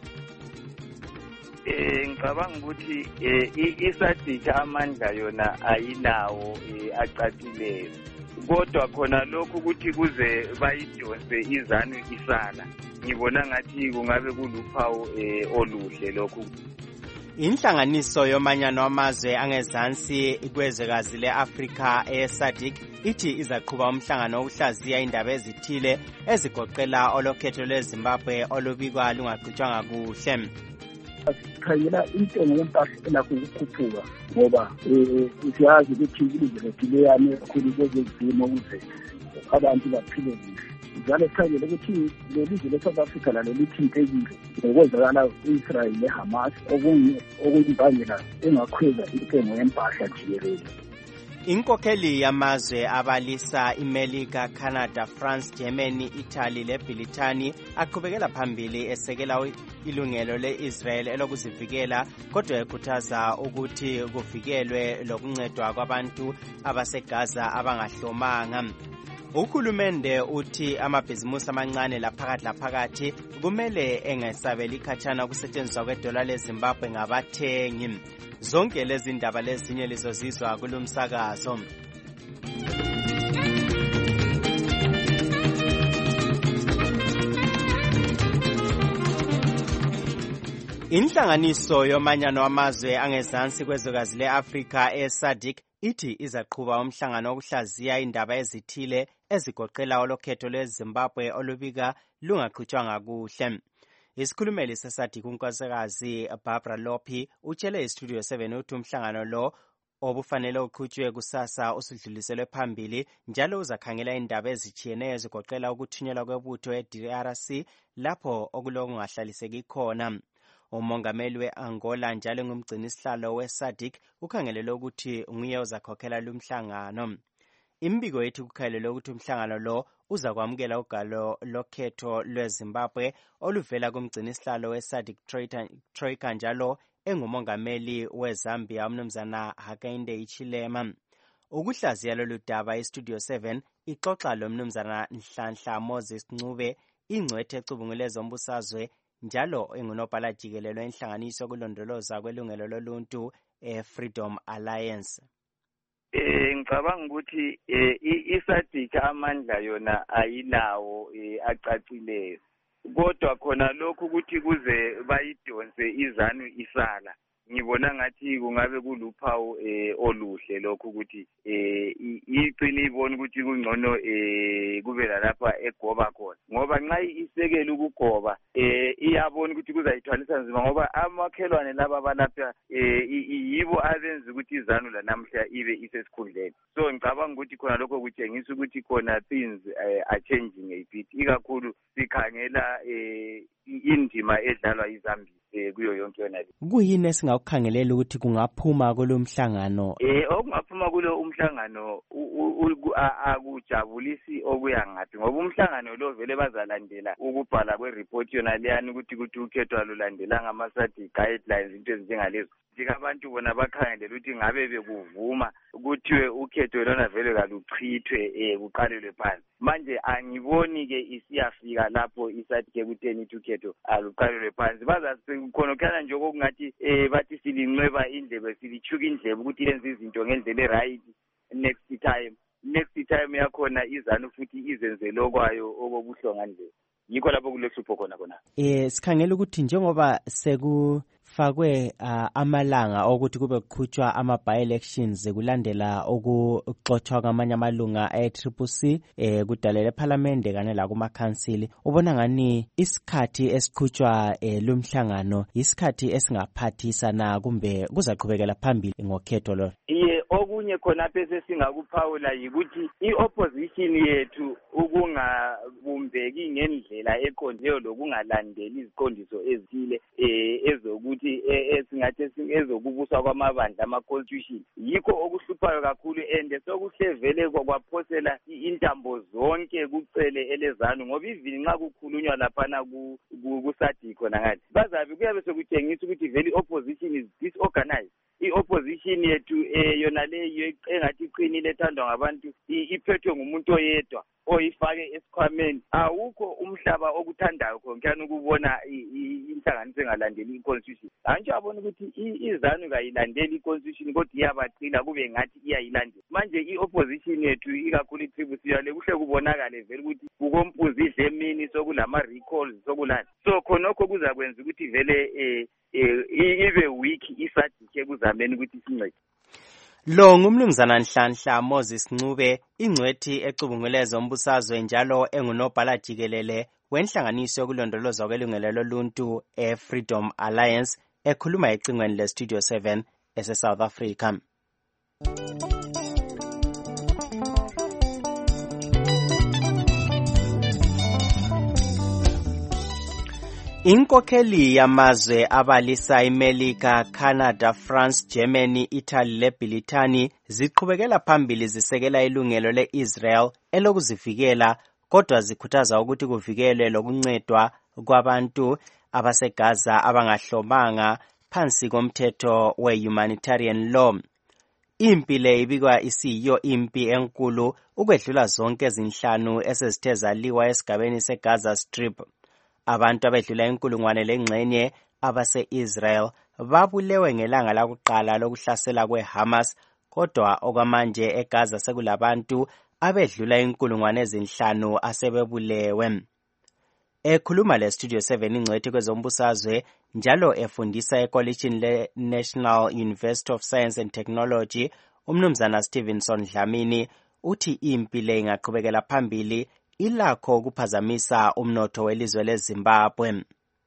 ngicabanga ukuthi isadika amandla yona ayinawo acacileyo, kodwa khona lokhu ukuthi kuze bayidonse izanu isala ngibona ngathi kungabe kuluphawu oluhle lokhu. Inhlanganiso yomanyano wamazwe angezansi kwezwekazi le-Afrika eSADC ithi izaqhuba umhlangano wokuhlaziya indaba ezithile ezigoqela olokhetho lweZimbabwe olubikwa lungaqhutshwanga kuhle. Sikhangela intengo yempahla elakho ukukhuphuka ngoba siyazi ukuthi ilizwe lethu liyane kakhulu kwezezimo ukuze abantu baphile kuhle. Njalo sikhangela ukuthi lelizwe le-South Africa lalo lithintekile ngokwenzakala u-Israel neHamas okuyimbangela engakhweza intengo yempahla jikelele. Inkokheli yamazwe abalisa iMelika, Canada, France, Germany, Italy leBritani aqhubekela phambili esekela ilungelo le-Israel elokuzivikela, kodwa ekhuthaza ukuthi kuvikelwe lokuncedwa kwabantu abaseGaza abangahlomanga. Uhulumende uthi amabhizimusi amancane laphakathi kumele engesabeli ikhatshana ukusetshenziswa kwedola leZimbabwe ngabathengi. Zonke lezi ndaba lezinye lizozizwa kulomsakazo. Inhlanganiso yomanyano wamazwe angezansi kwezwekazi le-Afrika eSADC ithi izaqhuba umhlangano wokuhlaziya indaba ezithile ezigoqela olokhetho lweZimbabwe olubika lungaqhutshwanga kuhle. Isikhulumeli seSADC unkosikazi Barbara Lophi utshele iStudio 7 uthi umhlangano lo obufanele uqhutshwe kusasa usudluliselwe phambili njalo uzakhangela indaba ezitshiyeneyo ezigoqela ukuthunyelwa kwebutho eDRC lapho okulokungahlaliseki khona. Umongameli we-Angola njalo ngumgcinisihlalo weSADC ukhangelele ukuthi nguye uzakhokhela lumhlangano. Imbiko yethi kukhangelele ukuthi umhlangano lo uzakwamukela ugalo lokhetho lweZimbabwe oluvela kumgcinisihlalo weSADC Troika njalo engumongameli weZambia umnumzana Hakainde Hichilema. Ukuhlaziya lolu daba iStudio 7 ixoxa lo mnumzana Nhlanhla Moses Ncube, ingcwethe ecubungule zombusazwe njalo engunobhala jikelelo enhlanganiso yokulondoloza kwelungelo loluntu Freedom Alliance. Ngicabanga ukuthi iSADC amandla yona ayinawo acacileyo, kodwa khona lokhu ukuthi kuze bayidonse izanu isala ngibona ngathi kungabe kuluphawu oluhle lokhu ukuthi iqine ibona ukuthi kungcono kube lalapha egoba khona, ngoba nxa isekela ukugoba iyabona ukuthi kuzayithwalisa nzima ngoba amakhelwane laba balapha yibo abenza ukuthi izanu lanamhla ibe isesikhundleni. So ngicabanga ukuthi khona lokho kutshengisa ukuthi khona things are changing a bit, ikakhulu sikhangela indima edlalwa iZambia kuyo yonke yona le. Kuyini esingakukhangelela ukuthi kungaphuma kulomhlangano? Okungaphuma kulo umhlangano akujabulisi okuya ngathi, ngoba umhlangano lo vele bazalandela ukubhala kwereport yona leyani ukuthi ukhethwa lulandelanga ama-SADC guidelines, into ezinjengalezo. Abantu bona bakhangelela ukuthi ngabe bekuvuma kuthiwe ukhetho lona vele kaluchithwe kuqalelwe phansi. Manje angiboni ke isiyafika lapho iSADC kutheni ukhetho aluqalelwe phansi. Bazakhonokhala nje okungathi bathi silinweba indlebe, silichuka indlebe ukuthi yenze izinto ngendlela eright next time yakhona izanu futhi izenze lokwayo okobuhlonga nje. yikho lapho kulehlupho khona. Sikhangela ukuthi njengoba sekufakwe amalanga okuthi kube kuqhutshwa ama-by-elections kulandela ukuxotshwa kwamanye amalunga e-CCC kudalela ephalamende kanye lakumakhansili, ubona ngani isikhathi esiqhutshwa lumhlangano isikhathi esingaphathisa na kumbe kuzaqhubekela phambili ngokhetho lo? Okunye khonapho esesingakuphawula yikuthi i-opposition yethu ukungabumbeki ngendlela eqondileyo lokungalandeli iziqondiso ezithile ezokuthi esingathi ezokubuswa kwamabandla ama-constitution, yikho okuhluphayo kakhulu and sokuhle vele kwaphosela intambo zonke kucele elezanu, ngoba ivini nxa kukhulunywa laphana ku-SADC khona ngathi bazabe kuyabe sekutshengisa ukuthi vele i-opposition is disorganized. I-opposition yethu yona leyo engathi iqinile ethandwa ngabantu iphethwe ngumuntu oyedwa oyifake esikhwameni. Awukho umhlaba okuthandayo khonkani ukubona inhlanganiso engalandeli i-constitution. Antsho abona ukuthi izanu kayilandeli i-constitution kodwa iyabaqila kube ngathi iyayilandela. Manje i-opposition yethu ikakhulu i-TCC yale kuhle kubonakale vele ukuthi kukompuzi idle emini sokulama-recalls sokulani. So khonokho kuzakwenza ukuthi vele ibe weak i-SADC ekuzameni ukuthi sincede. Lo ngumnumzana Nhlanhla Moses Ncube, ingcwethi ecubunguleza umbusazwe njalo engunobhala jikelele wenhlanganiso yokulondolozwa kwelungelo loluntu e-Freedom Alliance, ekhuluma ecingweni le-Studio 7 ese-South Africa. Inkokheli yamazwe abalisa iMelika, Canada, France, Germany, Italy leBritani ziqhubekela phambili zisekela ilungelo le-Israel elokuzivikela, kodwa zikhuthaza ukuthi kuvikelwe lokuncedwa kwabantu abaseGaza abangahlomanga phansi komthetho we-humanitarian law. Impi le ibikwa isiyiyo impi enkulu ukwedlula zonke ezinhlanu esezithe zaliwa esigabeni seGaza Strip. Abantu abedlula inkulungwane lengxenye abase-Israel babulewe ngelanga lakuqala lokuhlasela kwe-Hamas, kodwa okwamanje eGaza sekulabantu abedlula inkulungwane ezinhlanu asebebulewe. Ekhuluma le-Studio 7 ingcwethi kwezombusazwe njalo efundisa ekolitshini le-National University of Science and Technology, umnumzana Stevenson Dlamini uthi impi le ingaqhubekela phambili ilakho ukuphazamisa umnotho welizwe leZimbabwe.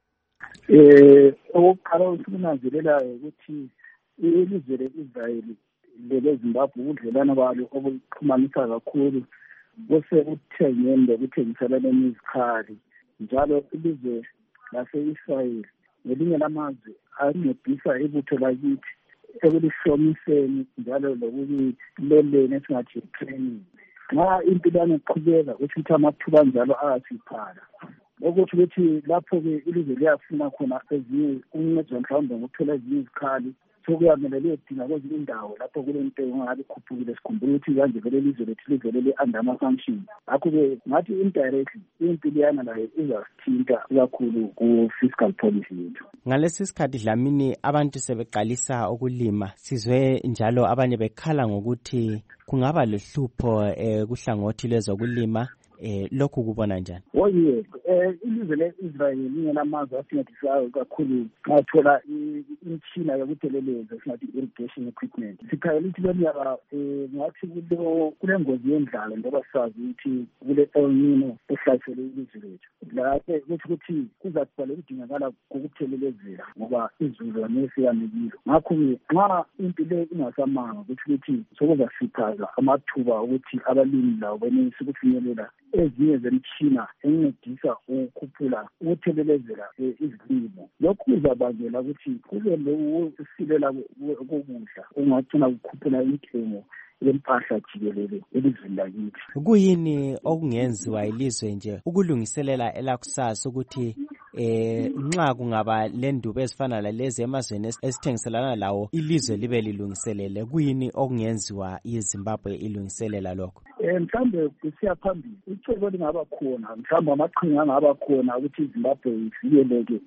Okokuqala ukunanzelelayo ukuthi ilizwe le-Israyeli leZimbabwe ubudlelwano balo obuxhumanisa kakhulu busekuthengeni lokuthengiselana izikhali, njalo ilizwe lase-Israyeli ngelinye lamazwe ancedisa ibutho lakithi ekulihlomiseni njalo lokuliloleni esingathi training. Nxa impilane iqhubeka ukuthi amathuba njalo ayasiphala, ukuthi lapho-ke ilizwe liyafuna khona ezinye uncedo mhlawumbe ngokuthola ezinye izikhali, sokuyamele liyodinga kwezinye indawo lapho kulentengo engabe ikhuphukile. Sikhumbula ukuthi kanje vele ilizwe lethu livele under ama-sanction. Ngakho-ke ngathi indirectly impiliyana layo izasithinta kakhulu ku-fiscal policy yethu. Ngalesi sikhathi Dlamini abantu sebeqalisa ukulima, sizwe njalo abanye bekhala ngokuthi kungaba lohlupho kuhlangothi lwezokulima. Lokhu kubona njani? Oye, ilizwe le-Israyeli linye lamazwe asincedisayo kakhulu xa thola imishina yokudeleleza esingathi irrigation equipment. Sikhayela ukuthi lo nyaka ngathi kule ngozi yendlala ngoba sazi ukuthi kule El Nino ehlasele ilizwe lethu. Lapho ukuthi kuzakubhala ukudingakala kokuthelelezela ngoba izulu nesiyamekile. Ngakho-ke nxa impi le ingasamanga ukuthi sokuzasiphaza amathuba ukuthi abalimi labo benelise ukufinyelela ezinye zemtshina encedisa ukukhuphula ukuthelelezela izilimo. Lokhu kuzabangela ukuthi kube lokusilela kokudla ungagcina kukhuphula intengo yempahla jikelele elizweni lakithi. Kuyini okungenziwa ilizwe nje ukulungiselela elakusasa ukuthi nxa kungaba lendubo ezifana lalezi emazweni esithengiselana lawo ilizwe libe lilungiselele? Kuyini okungenziwa iZimbabwe ilungiselela lokho? Mhlawumbe kusiya phambili icebo lingaba khona, mhlawumbe amaqhinga angaba khona ukuthi iZimbabwe ivikeleke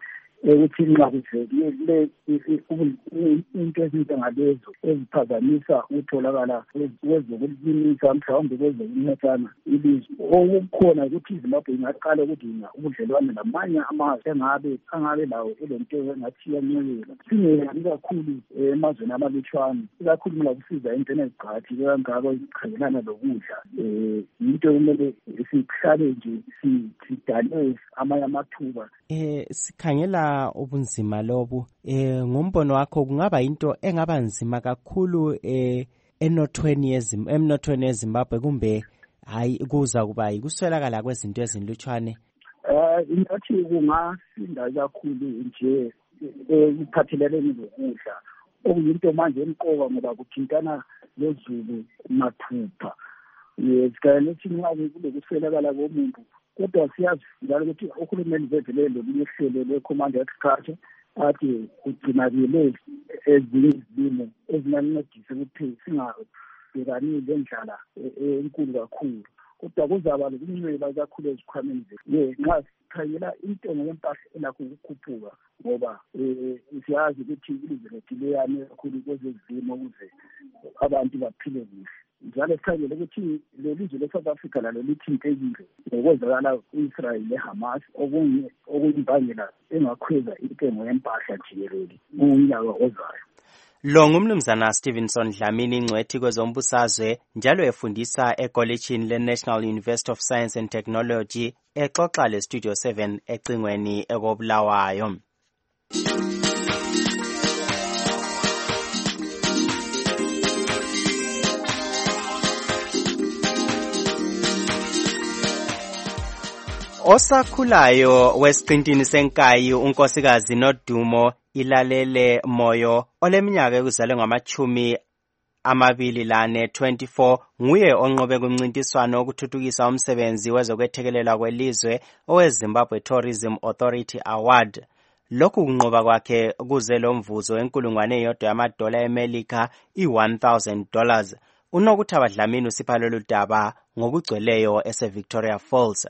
ukuthi nxa kuvele into ezinjengalezo eziphazamisa ukutholakala kwezokulimisa mhlawumbe kwezokunethana ilizwe. Okukhona ukuthi iZimbabwe ingaqala ukudinga ubudlelwane namanye amazwe angabe lawo elento engathi iyanqekela. Singeyani kakhulu emazweni amalutshwane, ikakhulu nxa kusiza entweni eziqakathi kangako ezikhangelana lokudla. Into kumele sihlale nje sidale amanye amathuba. Sikhangela ubunzima lobu, ngombono wakho kungaba into engaba nzima kakhulu emnothweni yeZimbabwe, kumbe hayi kuza kuba yikuswelakala kwezinto ezinlutshwane? Ngathi kungasinda kakhulu nje kuphathelene lokudla, okuyinto manje emqoka ngoba kuthintana lezulu mathupha. Sikalethi nxa kulokuswelakala komuntu, kodwa siyazi njalo ukuthi uhulumeni zethu lolu hlelo lwe-Command Agriculture athi kugcinakele ezinye izilimo ezingancedisa ukuthi singabhekani lendlala enkulu kakhulu. Kodwa kuzaba lokunxeba kakhulu ezikhwameni zethu. Nxa sikhangela intengo yempahla elakho ukukhuphuka ngoba siyazi ukuthi ilizwe lethu liyane kakhulu kwezezilimo ukuze abantu baphile kuhle. Njalo sikhangele ukuthi lelizwe le-South Africa lalo lithintekile ngokwenzakala ku-Israel le-Hamas, okuyimbangela engakhweza intengo yempahla jikelele kunyaka ozayo. Lo ngumnumzana Stevenson Dlamini, ingcwethi kwezombusazwe, njalo efundisa ekolitshini le-National University of Science and Technology, exoxa le-Studio 7 ecingweni ekobulawayo. Osakhulayo wesiqintini senkayi unkosikazi Nodumo Ilalele Moyo oleminyaka ekuzalwe ngama-24 nguye onqobe kumncintiswano okuthuthukisa umsebenzi wezokwethekelela kwelizwe oweZimbabwe Tourism Authority Award. Lokhu kunqoba kwakhe kuze lo mvuzo $1,000 eMelika $1,000. Unokuthaba Dlamini usipha lolu daba ngokugcweleyo ese-Victoria Falls.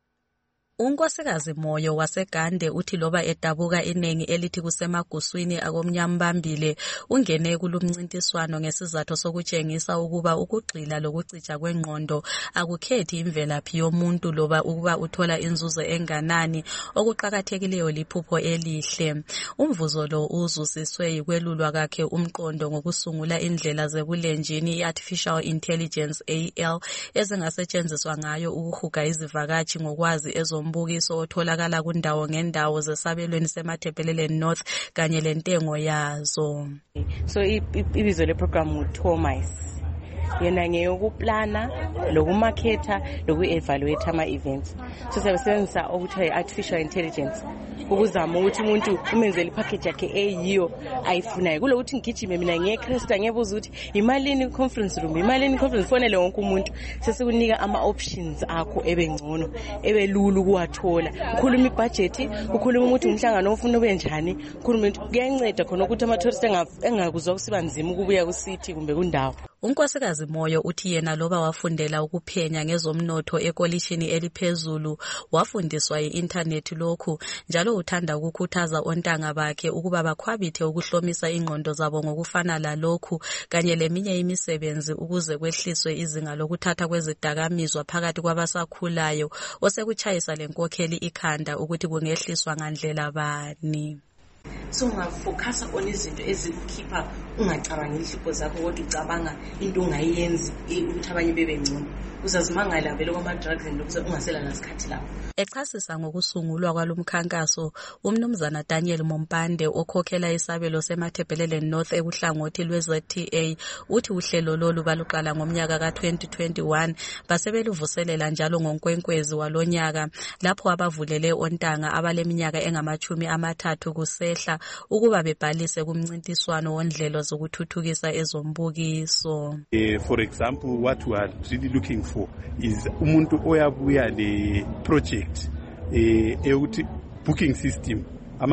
Unkosikazi Moyo waseGande uthi loba edabuka iningi elithi kusemaguswini akomnyambambile ungene kulumncintiswano ngesizathu sokutshengisa ukuba ukugxila lokucija kwengqondo akukhethi imvelaphi yomuntu loba ukuba uthola inzuzo enganani. Okuqakathekileyo liphupho elihle. Umvuzo lo uzusiswe yikwelulwa kakhe umqondo ngokusungula indlela zebulenjini i-Artificial Intelligence AI ezingasetshenziswa ngayo ukuhuga izivakashi ngokwazi mbukiso otholakala kundawo ngendawo zesabelweni seMathebelele North kanye lentengo yazo. So ibizo le program uThomas yena ngeyokuplana lokumarketa loku-evaluate ama-events. So siyasebenzisa okuthiwa i-artificial intelligence ukuzama ukuthi umuntu umenzele ipackage yakhe eyiyo ayifunayo. Kulokuthi ngigijime mina ngiyekresta ngiyebuza ukuthi imalini conference room, imalini conference, fonele wonke umuntu sesikunika ama-options akho ebengcono ebelula ukuwathola. Ukhuluma ibudget, ukhuluma ukuthi umhlangano ofuna ube njani, ukhuluma ukuthi kuyanceda khona ukuthi ama-tourist engakuzwa kusiba nzima ukubuya ku-city kumbe kundawo. Unkosikazi Moyo uthi yena loba wafundela ukuphenya ngezomnotho ekolitshini eliphezulu wafundiswa yi-internet lokhu, njalo uthanda ukukhuthaza ontanga bakhe ukuba bakhwabithe ukuhlomisa ingqondo zabo ngokufana lalokhu kanye leminye imisebenzi ukuze kwehliswe izinga lokuthatha kwezidakamizwa phakathi kwabasakhulayo osekutshayisa lenkokheli ikhanda ukuthi kungehliswa ngandlela bani. So ungafocus on izinto ezikukhipha ungacabangi inhlupho zakho kodwa ucabanga into ongayenzi ukuthi abanye bebe ngcono. Uzazimangala vele kwama-drugs nokuthi ungasela nasikhathi lapho. Echasisa ngokusungulwa kwalomkhankaso, umnumzana Daniel Mompande okhokhela isabelo seMathebelele North ebuhlangothi lwe-ZTA uthi uhlelo lolu baluqala ngomnyaka ka-2021 basebeluvuselela njalo ngonkwenkwezi walonyaka lapho abavulele ontanga abaleminyaka engama-30 kusehla ukuba bebhalise kumncintiswano wondlelo zokuthuthukisa ezombukiso. For example, what we are really looking for is umuntu oyabuya le project euthi booking system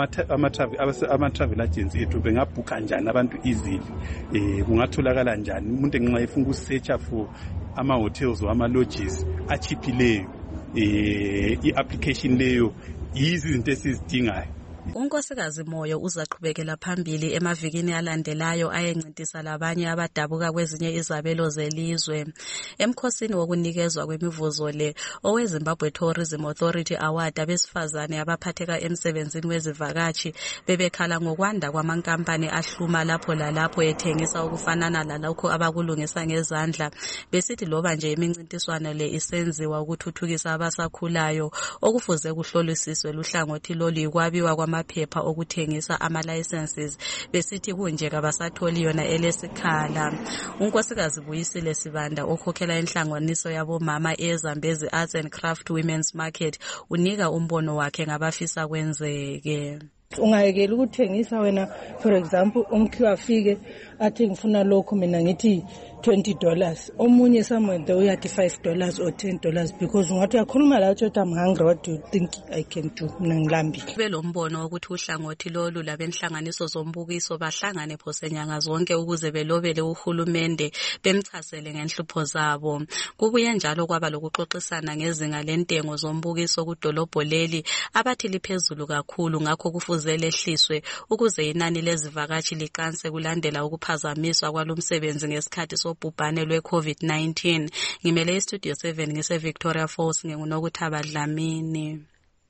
ama-travel agency ethu bengabhukha njani abantu easily, kungatholakala njani umuntu enxa efuna ukusearcha for ama-hotels or ama-lodges achiphileyo, i-application leyo yizinto esizidingayo unkosikazi Moyo uzaqhubekela phambili emavikini alandelayo ayencintisa labanye abadabuka kwezinye izabelo zelizwe. Emkhosini wokunikezwa kwemivuzo le oweZimbabwe Tourism Authority Award abesifazane abaphatheka emsebenzini wezivakashi bebekhala ngokwanda kwamankampani ahluma lapho lalapho ethengisa okufanana lalokho abakulungisa ngezandla, besithi loba nje imincintiswano le isenziwa ukuthuthukisa abasakhulayo okufuze kuhlolisiswe luhlangothi lolu ikwabiwa kwamaphepha okuthengisa ama-licenses, besithi kunje kabasatholi yona elesikhala. Unkosikazi Buyisile Sibanda okhokhela inhlanganiso yabomama eZambezi Arts and Craft Women's Market unika umbono wakhe ngabafisa kwenzeke. Ungayekela ukuthengisa wena, for example umkhiwa afike athi ngifuna lokho mina ngithi $20, omunye somewhere there uyathi $5 or $10 because ungathi uyakhuluma la uthi I'm hungry, what do you think I can do? Mina ngilambile. Belombono ukuthi uhlangothi lolu labenhlanganiso zombukiso bahlangane phose nyanga zonke ukuze belobele uhulumende bemchasele ngenhlupho zabo. Kubuye njalo kwaba lokuxoxisana ngezinga lentengo zombukiso kudolobho leli abathi liphezulu kakhulu, ngakho kufuze lehliswe ukuze inani lezivakashi liqanse kulandela ukuphazamiswa kwalomsebenzi ngesikhathi sobhubhane lwe-COVID-19. Ngimele iStudio 7 ngise Victoria Falls nginguNokuthaba Dlamini.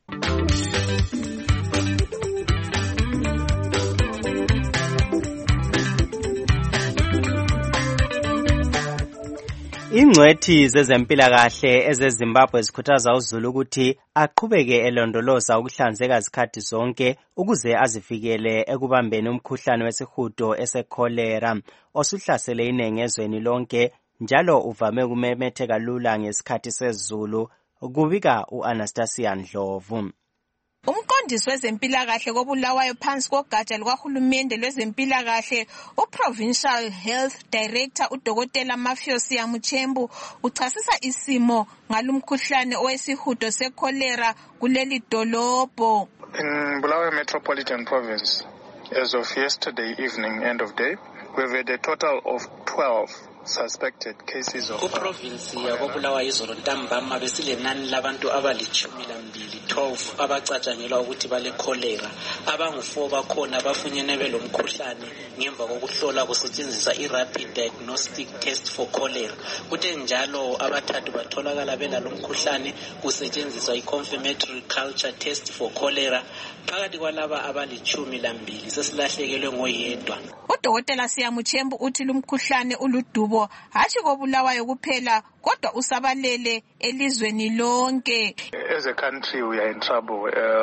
Ingcwethi zezempilakahle ezeZimbabwe zikhuthaza uZulu ukuthi aqhubeke elondoloza ukuhlanzeka izikhathi zonke ukuze azifikele ekubambeni umkhuhlane wesihudo esekholera osuhlasele inengi ezweni lonke njalo uvame kumemetheka lula ngesikhathi sezulu, kubika uAnastasia Ndlovu. Umqondisi wezempilakahle koBulawayo phansi kogatsha lukahulumende lwezempilakahle uProvincial Health Director uDokotela Mafiosi Yamuchembu uchasisa isimo ngalumkhuhlane owesihudo sekholera kuleli dolobho. In Bulawayo Metropolitan Province, as of yesterday evening, end of day, we've had a total of 12 suspected cases of province yakoBulawayo izolo ntambama besilenani labantu abali-12 abacatshangelwa ukuthi bale cholera, abangu-4 bakhona bafunyene belomkhuhlane ngemva kokuhlola kusetshenziswa i-rapid diagnostic test for cholera. Kuthe njalo abathathu batholakala belalo mkhuhlane kusetshenziswa i-confirmatory culture test for cholera. Phakathi kwalaba abali-12 sesilahlekelwe ngoyedwa. Udokotela Siyamuchembu uthi lumkhuhlane uludubo hatshi koBulawayo kuphela kodwa usabalele elizweni lonke. As a country we are in trouble.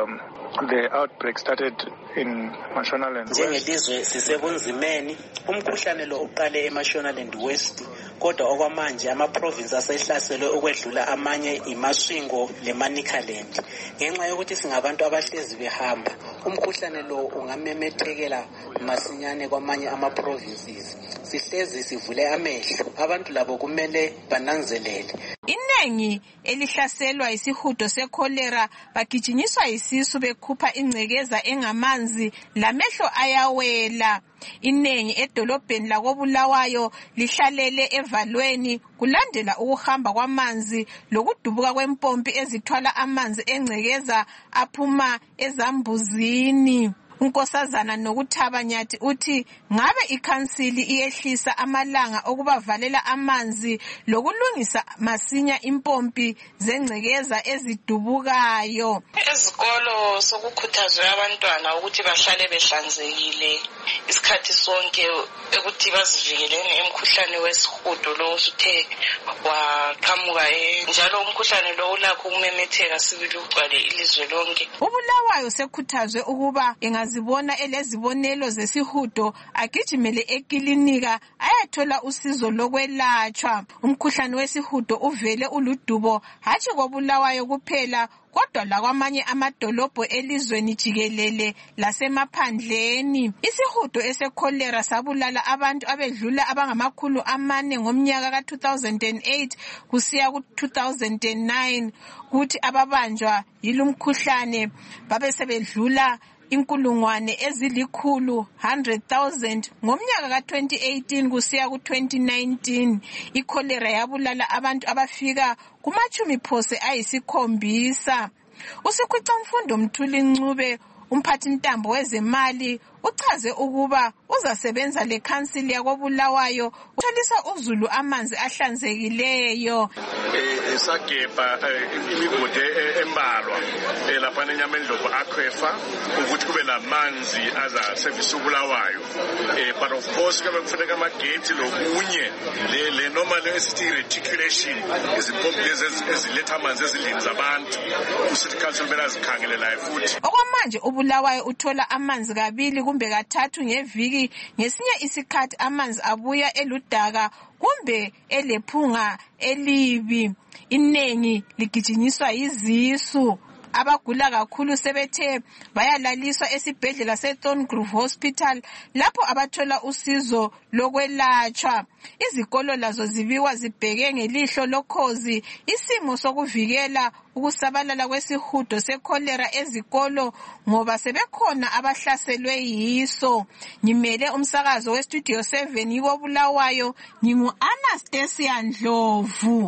The outbreak started in Mashonaland West. Njengelizwe sisebunzimeni, umkhuhlane lo uqale eMashonaland West, kodwa okwamanje ama-province asehlaselwe ukwedlula amanye iMasvingo leManicaland. Ngenxa yokuthi singabantu abahlezi behamba, umkhuhlane lo ungamemethekela masinyane kwamanye ama-provinces. Sihlezi sivule amehlo, abantu labo kumele bananzelele. Inengi elihlaselwa isihudo sekholera bagijinyiswa isisu bekhupha ingcekeza engamanzi lamehlo ayawela. Inengi edolobheni lakoBulawayo lihlalele evalweni kulandela ukuhamba kwamanzi lokudubuka kwempompi ezithwala amanzi engcekeza aphuma ezambuzini. Unkosazana Nokuthaba Nyathi uthi ngabe ikhansili iyehlisa amalanga okubavalela amanzi lokulungisa masinya impompi zengcekeza ezidubukayo. Ezikolo sokukhuthazwe abantwana ukuthi bahlale behlanzekile isikhathi sonke ukuthi bazivikeleni emkhuhlane wesihudo lo osuthe waqhamuka njalo umkhuhlane lo ulakho ukumemetheka sibili ugcwale ilizwe lonke. uBulawayo sekhuthazwe ukuba engazibona elezibonelo zesihudo agijimele ekilinika ayathola usizo lokwelatshwa. Umkhuhlane wesihudo uvele uludubo hatshi koBulawayo kuphela kodwa lakwamanye amadolobho elizweni jikelele lasemaphandleni. Isihudo esekholera sabulala abantu abedlula abangama400 ngomnyaka ka2008 kusiya ku2009, kuthi ababanjwa yilumkhuhlane babesebedlula 100,000 ngomnyaka ka2018 kusiya ku2019. Ikholera yabulala abantu abafika kuma-70 ayisi-7. Usikhwicamfundo Mthuli Ncube umphathintambo wezemali uchaze ukuba uzasebenza lekhansili yakoBulawayo utholisa uZulu amanzi ahlanzekileyo. Sagebha imigodi embalwa lapha eNyamendlovu aquifer ukuthi kube lamanzi azasevisa uBulawayo. But of course kube kufuneka amagethi lokunye le normal esithi reticulation izipompi lezi eziletha amanzi ezindlini zabantu uCity Council bela zikhangelelayo futhi. Okwamanje uBulawayo uthola amanzi kabili kumbe kathathu ngeviki, ngesinye isikhathi amanzi abuya eludaka kumbe elephunga elibi. Inengi ligijinyiswa yizisu. Abagula kakhulu sebethe bayalaliswa esibhedlela seThorngrove Hospital lapho abathola usizo lokwelatshwa. Izikolo lazo zibikwa zibheke ngelihlo lokhozi isimo sokuvikela ukusabalala kwesihudo sekholera ezikolo ngoba sebekhona abahlaselwe yiso. Ngimele umsakazo weStudio 7 yiKoBulawayo, ngingu Anastasia Ndlovu.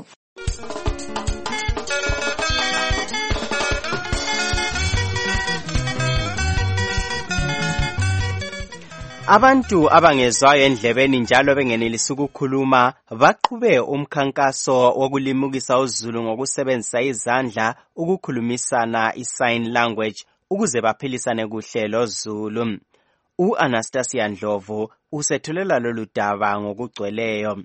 Abantu abangezwayo endlebeni njalo bengenelisi ukukhuluma baqhube umkhankaso wokulimukisa uZulu ngokusebenzisa izandla ukukhulumisana isign language ukuze baphilisane kuhle loZulu. U-Anastasia Ndlovu usethulela lolu daba ngokugcweleyo.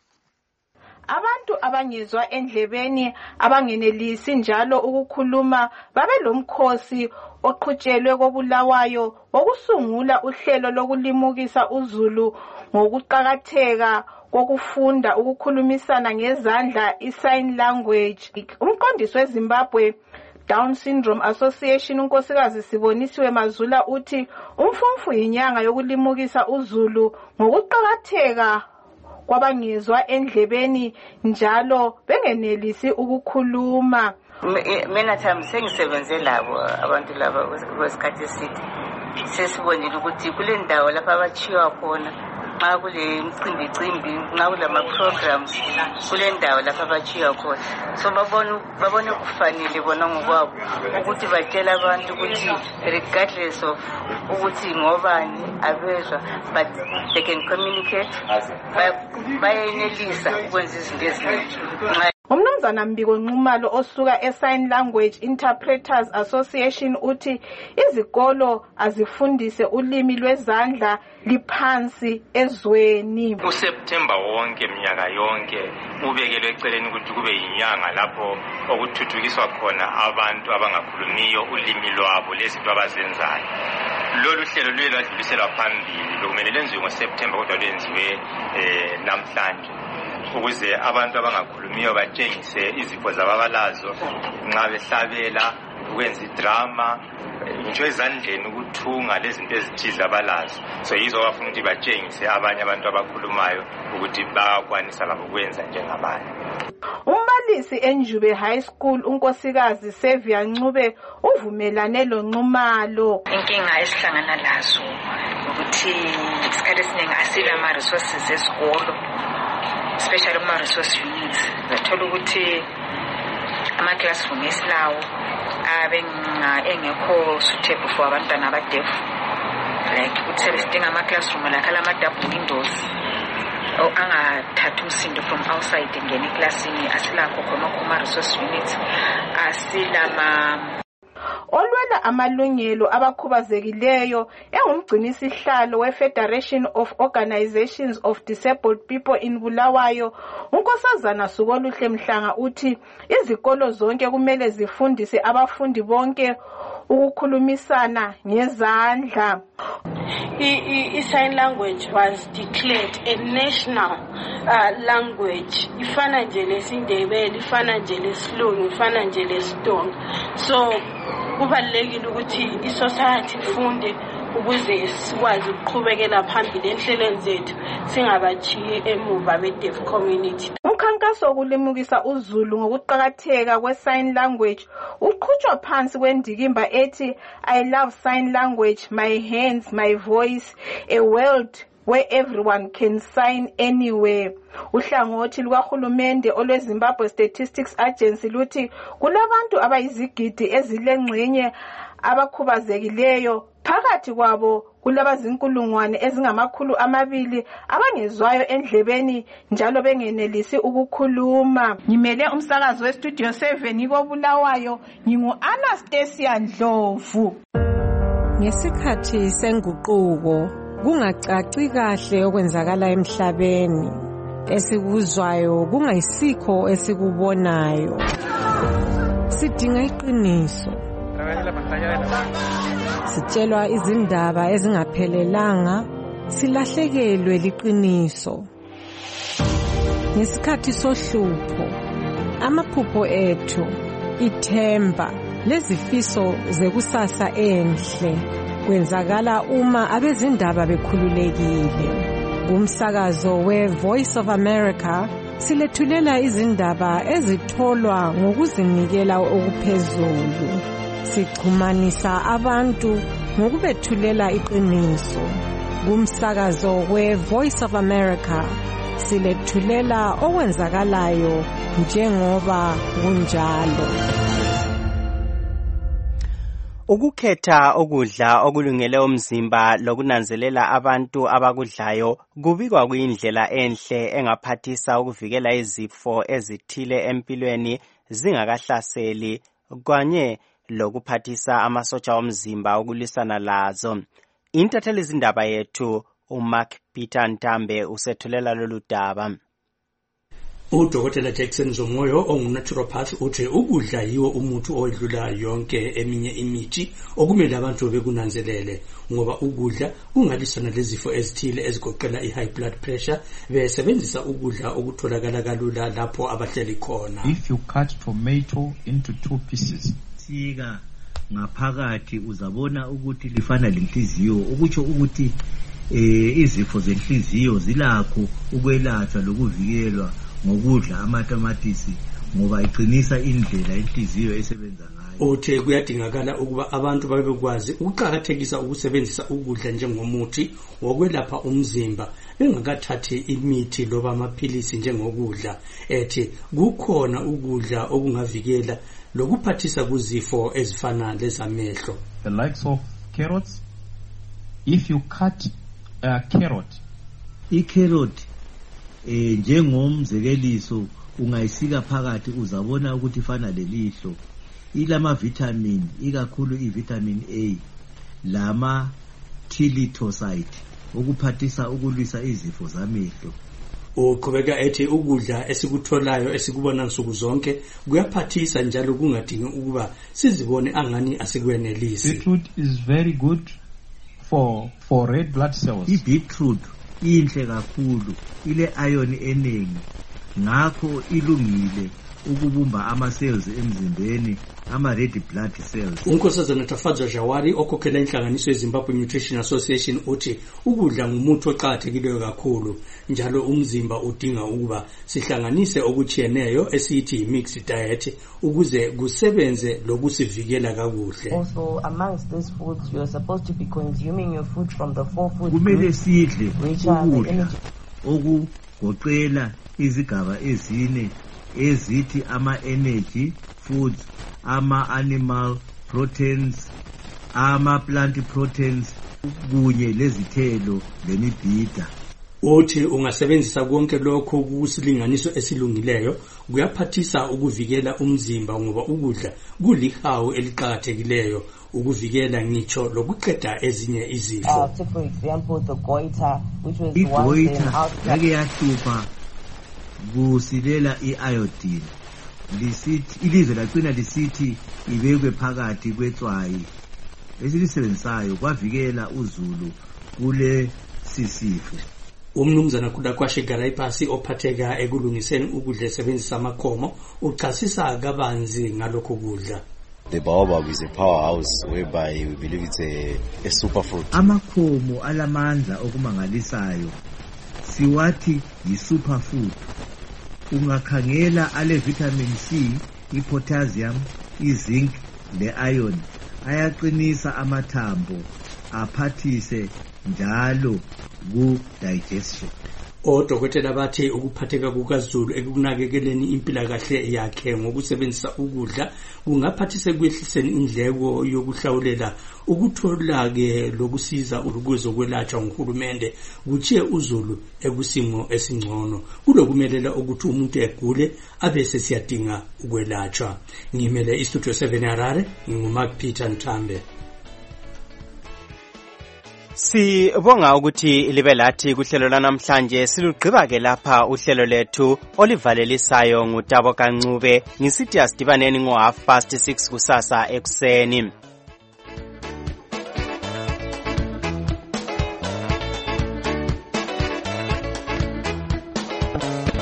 Abantu abangezwa endlebeni abangenelisi njalo ukukhuluma babelomkhosi oqhutshelwe koBulawayo wokusungula uhlelo lokulimukisa uZulu ngokuqhakatheka kokufunda ukukhulumisana ngezandla isign language. Umqondisi weZimbabwe Down Syndrome Association unkosikazi Sibonisiwe Mazula uthi umfumfu yinyanga yokulimukisa uZulu ngokuqhakatheka kwabangezwa endlebeni njalo bengenelisi ukukhuluma. Mina thami sengisebenze labo abantu laba kwesikhathi eside. Sesibonile ukuthi kule ndawo lapha abachiwa khona nxa kule imicimbi nxa kulama programs kule ndawo lapha abachiwa khona. So babone kufanele bona ngokwabo ukuthi batshela abantu ukuthi regardless of ukuthi ngobani abezwa but they can communicate bayenelisa ukwenza izinto eziningi. Umnumzana Mbiko Nxumalo osuka eSign Language Interpreters Association uthi izikolo azifundise ulimi lwezandla liphansi ezweni. USeptember wonke minyaka yonke ubekelwe eceleni ukuthi kube yinyanga lapho okuthuthukiswa khona abantu abangakhulumiyo ulimi lwabo lezinto abazenzayo. Lolu hlelo luye lwadluliselwa phambili lokumele lenziwe ngoSeptember kodwa lwenziwe namhlanje ukuze abantu abangakhulumiyo batshengise izipho zababalazo nxa behlabela ukwenza idrama nje ezandleni ukuthunga lezinto ezithize abalazo. So yizo abafuna ukuthi batshengise abanye abantu abakhulumayo ukuthi bayakwanisa labo ukwenza njengabanye. Umbalisi eNjube High School unkosikazi Sevia Ncube uvumelane loNxumalo. Inkinga esihlangana lazo ukuthi isikhathi esiningi asila ama resources esikolo, especially kuma resource units. Bathola ukuthi ama classroom esilawo engekho suitable for abantwana abadeaf, like ukuthi sebesidinga ama classroom lakhala ama double windows angathatha umsindo from outside ngene eklasini. Asilakho khona kuma resource units, asilama olwela amalungelo abakhubazekileyo engumgcinisihlalo weFederation of Organizations of Disabled People in Bulawayo unkosazana Sukoluhle Mhlanga uthi izikolo zonke kumele zifundise abafundi bonke ukukhulumisana ngezandla. I-sign language was declared a national language. Ifana nje lesindebele, ifana nje lesilungu, ifana nje lestonga. So kubalulekile ukuthi isociety ifunde ukuze sikwazi ukuqhubekela phambili enhlelweni zethu singabachiyi emuva be-deaf community. Umkhankaso wokulimukisa uZulu ngokuqhakatheka kwe-sign language uqhutshwa phansi kwendikimba ethi I love sign language, my hands, my voice, a world where everyone can sign anywhere. Uhlangothi lukahulumende olweZimbabwe Statistics Agency luthi kulabantu abayizigidi ezilengxenye abakhubazekileyo, phakathi kwabo kulabazinkulungwane ezingama200 abangezwayo endlebeni njalo bengenelisi ukukhuluma. Ngimele umsakazo weStudio 7 koBulawayo, ngingu-Anastasia Ndlovu. Ngesikhathi senguquko kungacaci kahle okwenzakala emhlabeni, esikuzwayo kungayisikho esikubonayo. Sidinga iqiniso. Sitshelwa izindaba ezingaphelelanga, silahlekelwe liqiniso. Ngesikhathi sohlupho, amaphupho ethu, ithemba lezifiso zekusasa enhle kwenzakala uma abezindaba bekhululekile. Umsakazo we-Voice of America silethulela izindaba ezitholwa ngokuzinikela okuphezulu. Sichumanisa abantu ngokubethulela iqiniso. Kumsakazo we-Voice of America silethulela okwenzakalayo njengoba kunjalo. Ukukhetha ukudla okulungele umzimba lokunanzelela abantu abakudlayo kubikwa kuyindlela enhle engaphathisa ukuvikela izifo ezithile empilweni zingakahlaseli kanye lokuphathisa amasotsha omzimba ukulwisana lazo. Intatheli izindaba yethu uMark Peter Ntambe usethulela lolu daba. Udokotela Jackson Zomoyo ongunaturopath uthi ukudla yiwo umuthi oyedlula yonke eminye imithi okumele abantu bekunanzelele ngoba ukudla kungalwisana lezifo ezithile ezigoqela i-high blood pressure besebenzisa ukudla okutholakala kalula lapho abahleli khona. If you cut tomato into 2 pieces, sika ngaphakathi uzabona ukuthi lifana lenhliziyo, ukutsho ukuthi izifo zenhliziyo zilakho ukwelatshwa lokuvikelwa ngokudla amatamatisi ngoba iqinisa indlela inhliziyo esebenza ngayo. Uthe kuyadingakala ukuba abantu babekwazi ukuqhakathekisa ukusebenzisa ukudla njengomuthi wokwelapha umzimba bengakathathi imithi loba amaphilisi njengokudla. Ethi kukhona ukudla okungavikela lokuphathisa kuzifo ezifana lezamehlo. The likes of carrots. If you cut a carrot, i-carrot njengomzekeliso ungayisika phakathi uzabona ukuthi ifana lelihlo. Ilama vitamin, ikakhulu i-vitamin A, lama tilitocyte ukuphathisa ukulwisa izifo zamehlo. Uqhubeka ethi ukudla esikutholayo esikubona nsuku zonke kuyaphathisa njalo kungadingi ukuba sizibone angani asikwenelisi. Beetroot is very good for red blood cells. I-beetroot inhle kakhulu, ile iron eningi, ngakho ilungile ukubumba ama-cells emzimbeni, ama-red blood cells. Unkosazana Tafadzwa Jawari okhokhela inhlanganiso yeZimbabwe Nutrition Association uthi ukudla ngumuthi oqhakathekileyo kakhulu njalo umzimba udinga ukuba sihlanganise okuchiyeneyo esithi mixed diet ukuze kusebenze lokusivikela kakuhle. Also amongst these foods you are supposed to be consuming your food from the 4 food kumele sidle ukudla okugoqela izigaba ezine ezithi ama-energy foods, ama-animal proteins, ama-plant proteins kunye lezithelo lemibhida. Uthi ungasebenzisa konke lokho kusilinganiso esilungileyo kuyaphathisa ukuvikela umzimba ngoba ukudla kulihawu eliqhakathekileyo ukuvikela ngitsho lokuqeda ezinye izifo. For example, the goiter, which was igoiter yake yahlupha kusilela i-iodine. Lisithi ilizwe lagcina lisithi ibekwe phakathi kwetswayi esilisebenzisayo kwavikela uzulu kule sisifo. Umnumzana Kudakwashe Garaipasi ophatheka ekulungiseni ukudla esebenzisa amakhomo uchasisa kabanzi ngalokho kudla. The baobab is a powerhouse whereby we believe it's a superfruit. Amakhomo alamandla okumangalisayo siwathi yi-superfood. Ungakhangela ale vitamin C, i-potassium, i-zinc, le-iron ayaqinisa amathambo aphathise njalo ku-digestion. Odokotela bathi ukuphatheka kukaZulu ekunakekeleni impilakahle yakhe ngokusebenzisa ukudla kungaphathisa kwehliseni indleko yokuhlawulela ukuthola-ke lokusiza ukuzokwelatshwa nguhulumende kuchiye uZulu ekusimo esingcono kulokumelela ukuthi umuntu egule abese siyadinga ukwelatshwa. Ngimele istudio 7 Harare, nguMark Peter Ntambe. Sibonga ukuthi libe lathi kuhlelo lanamhlanje. Silugqiba ke lapha uhlelo lethu olivalelisayo ngutabo kaNcube. Ngisithi asidibaneni ngo 6:30 kusasa ekuseni.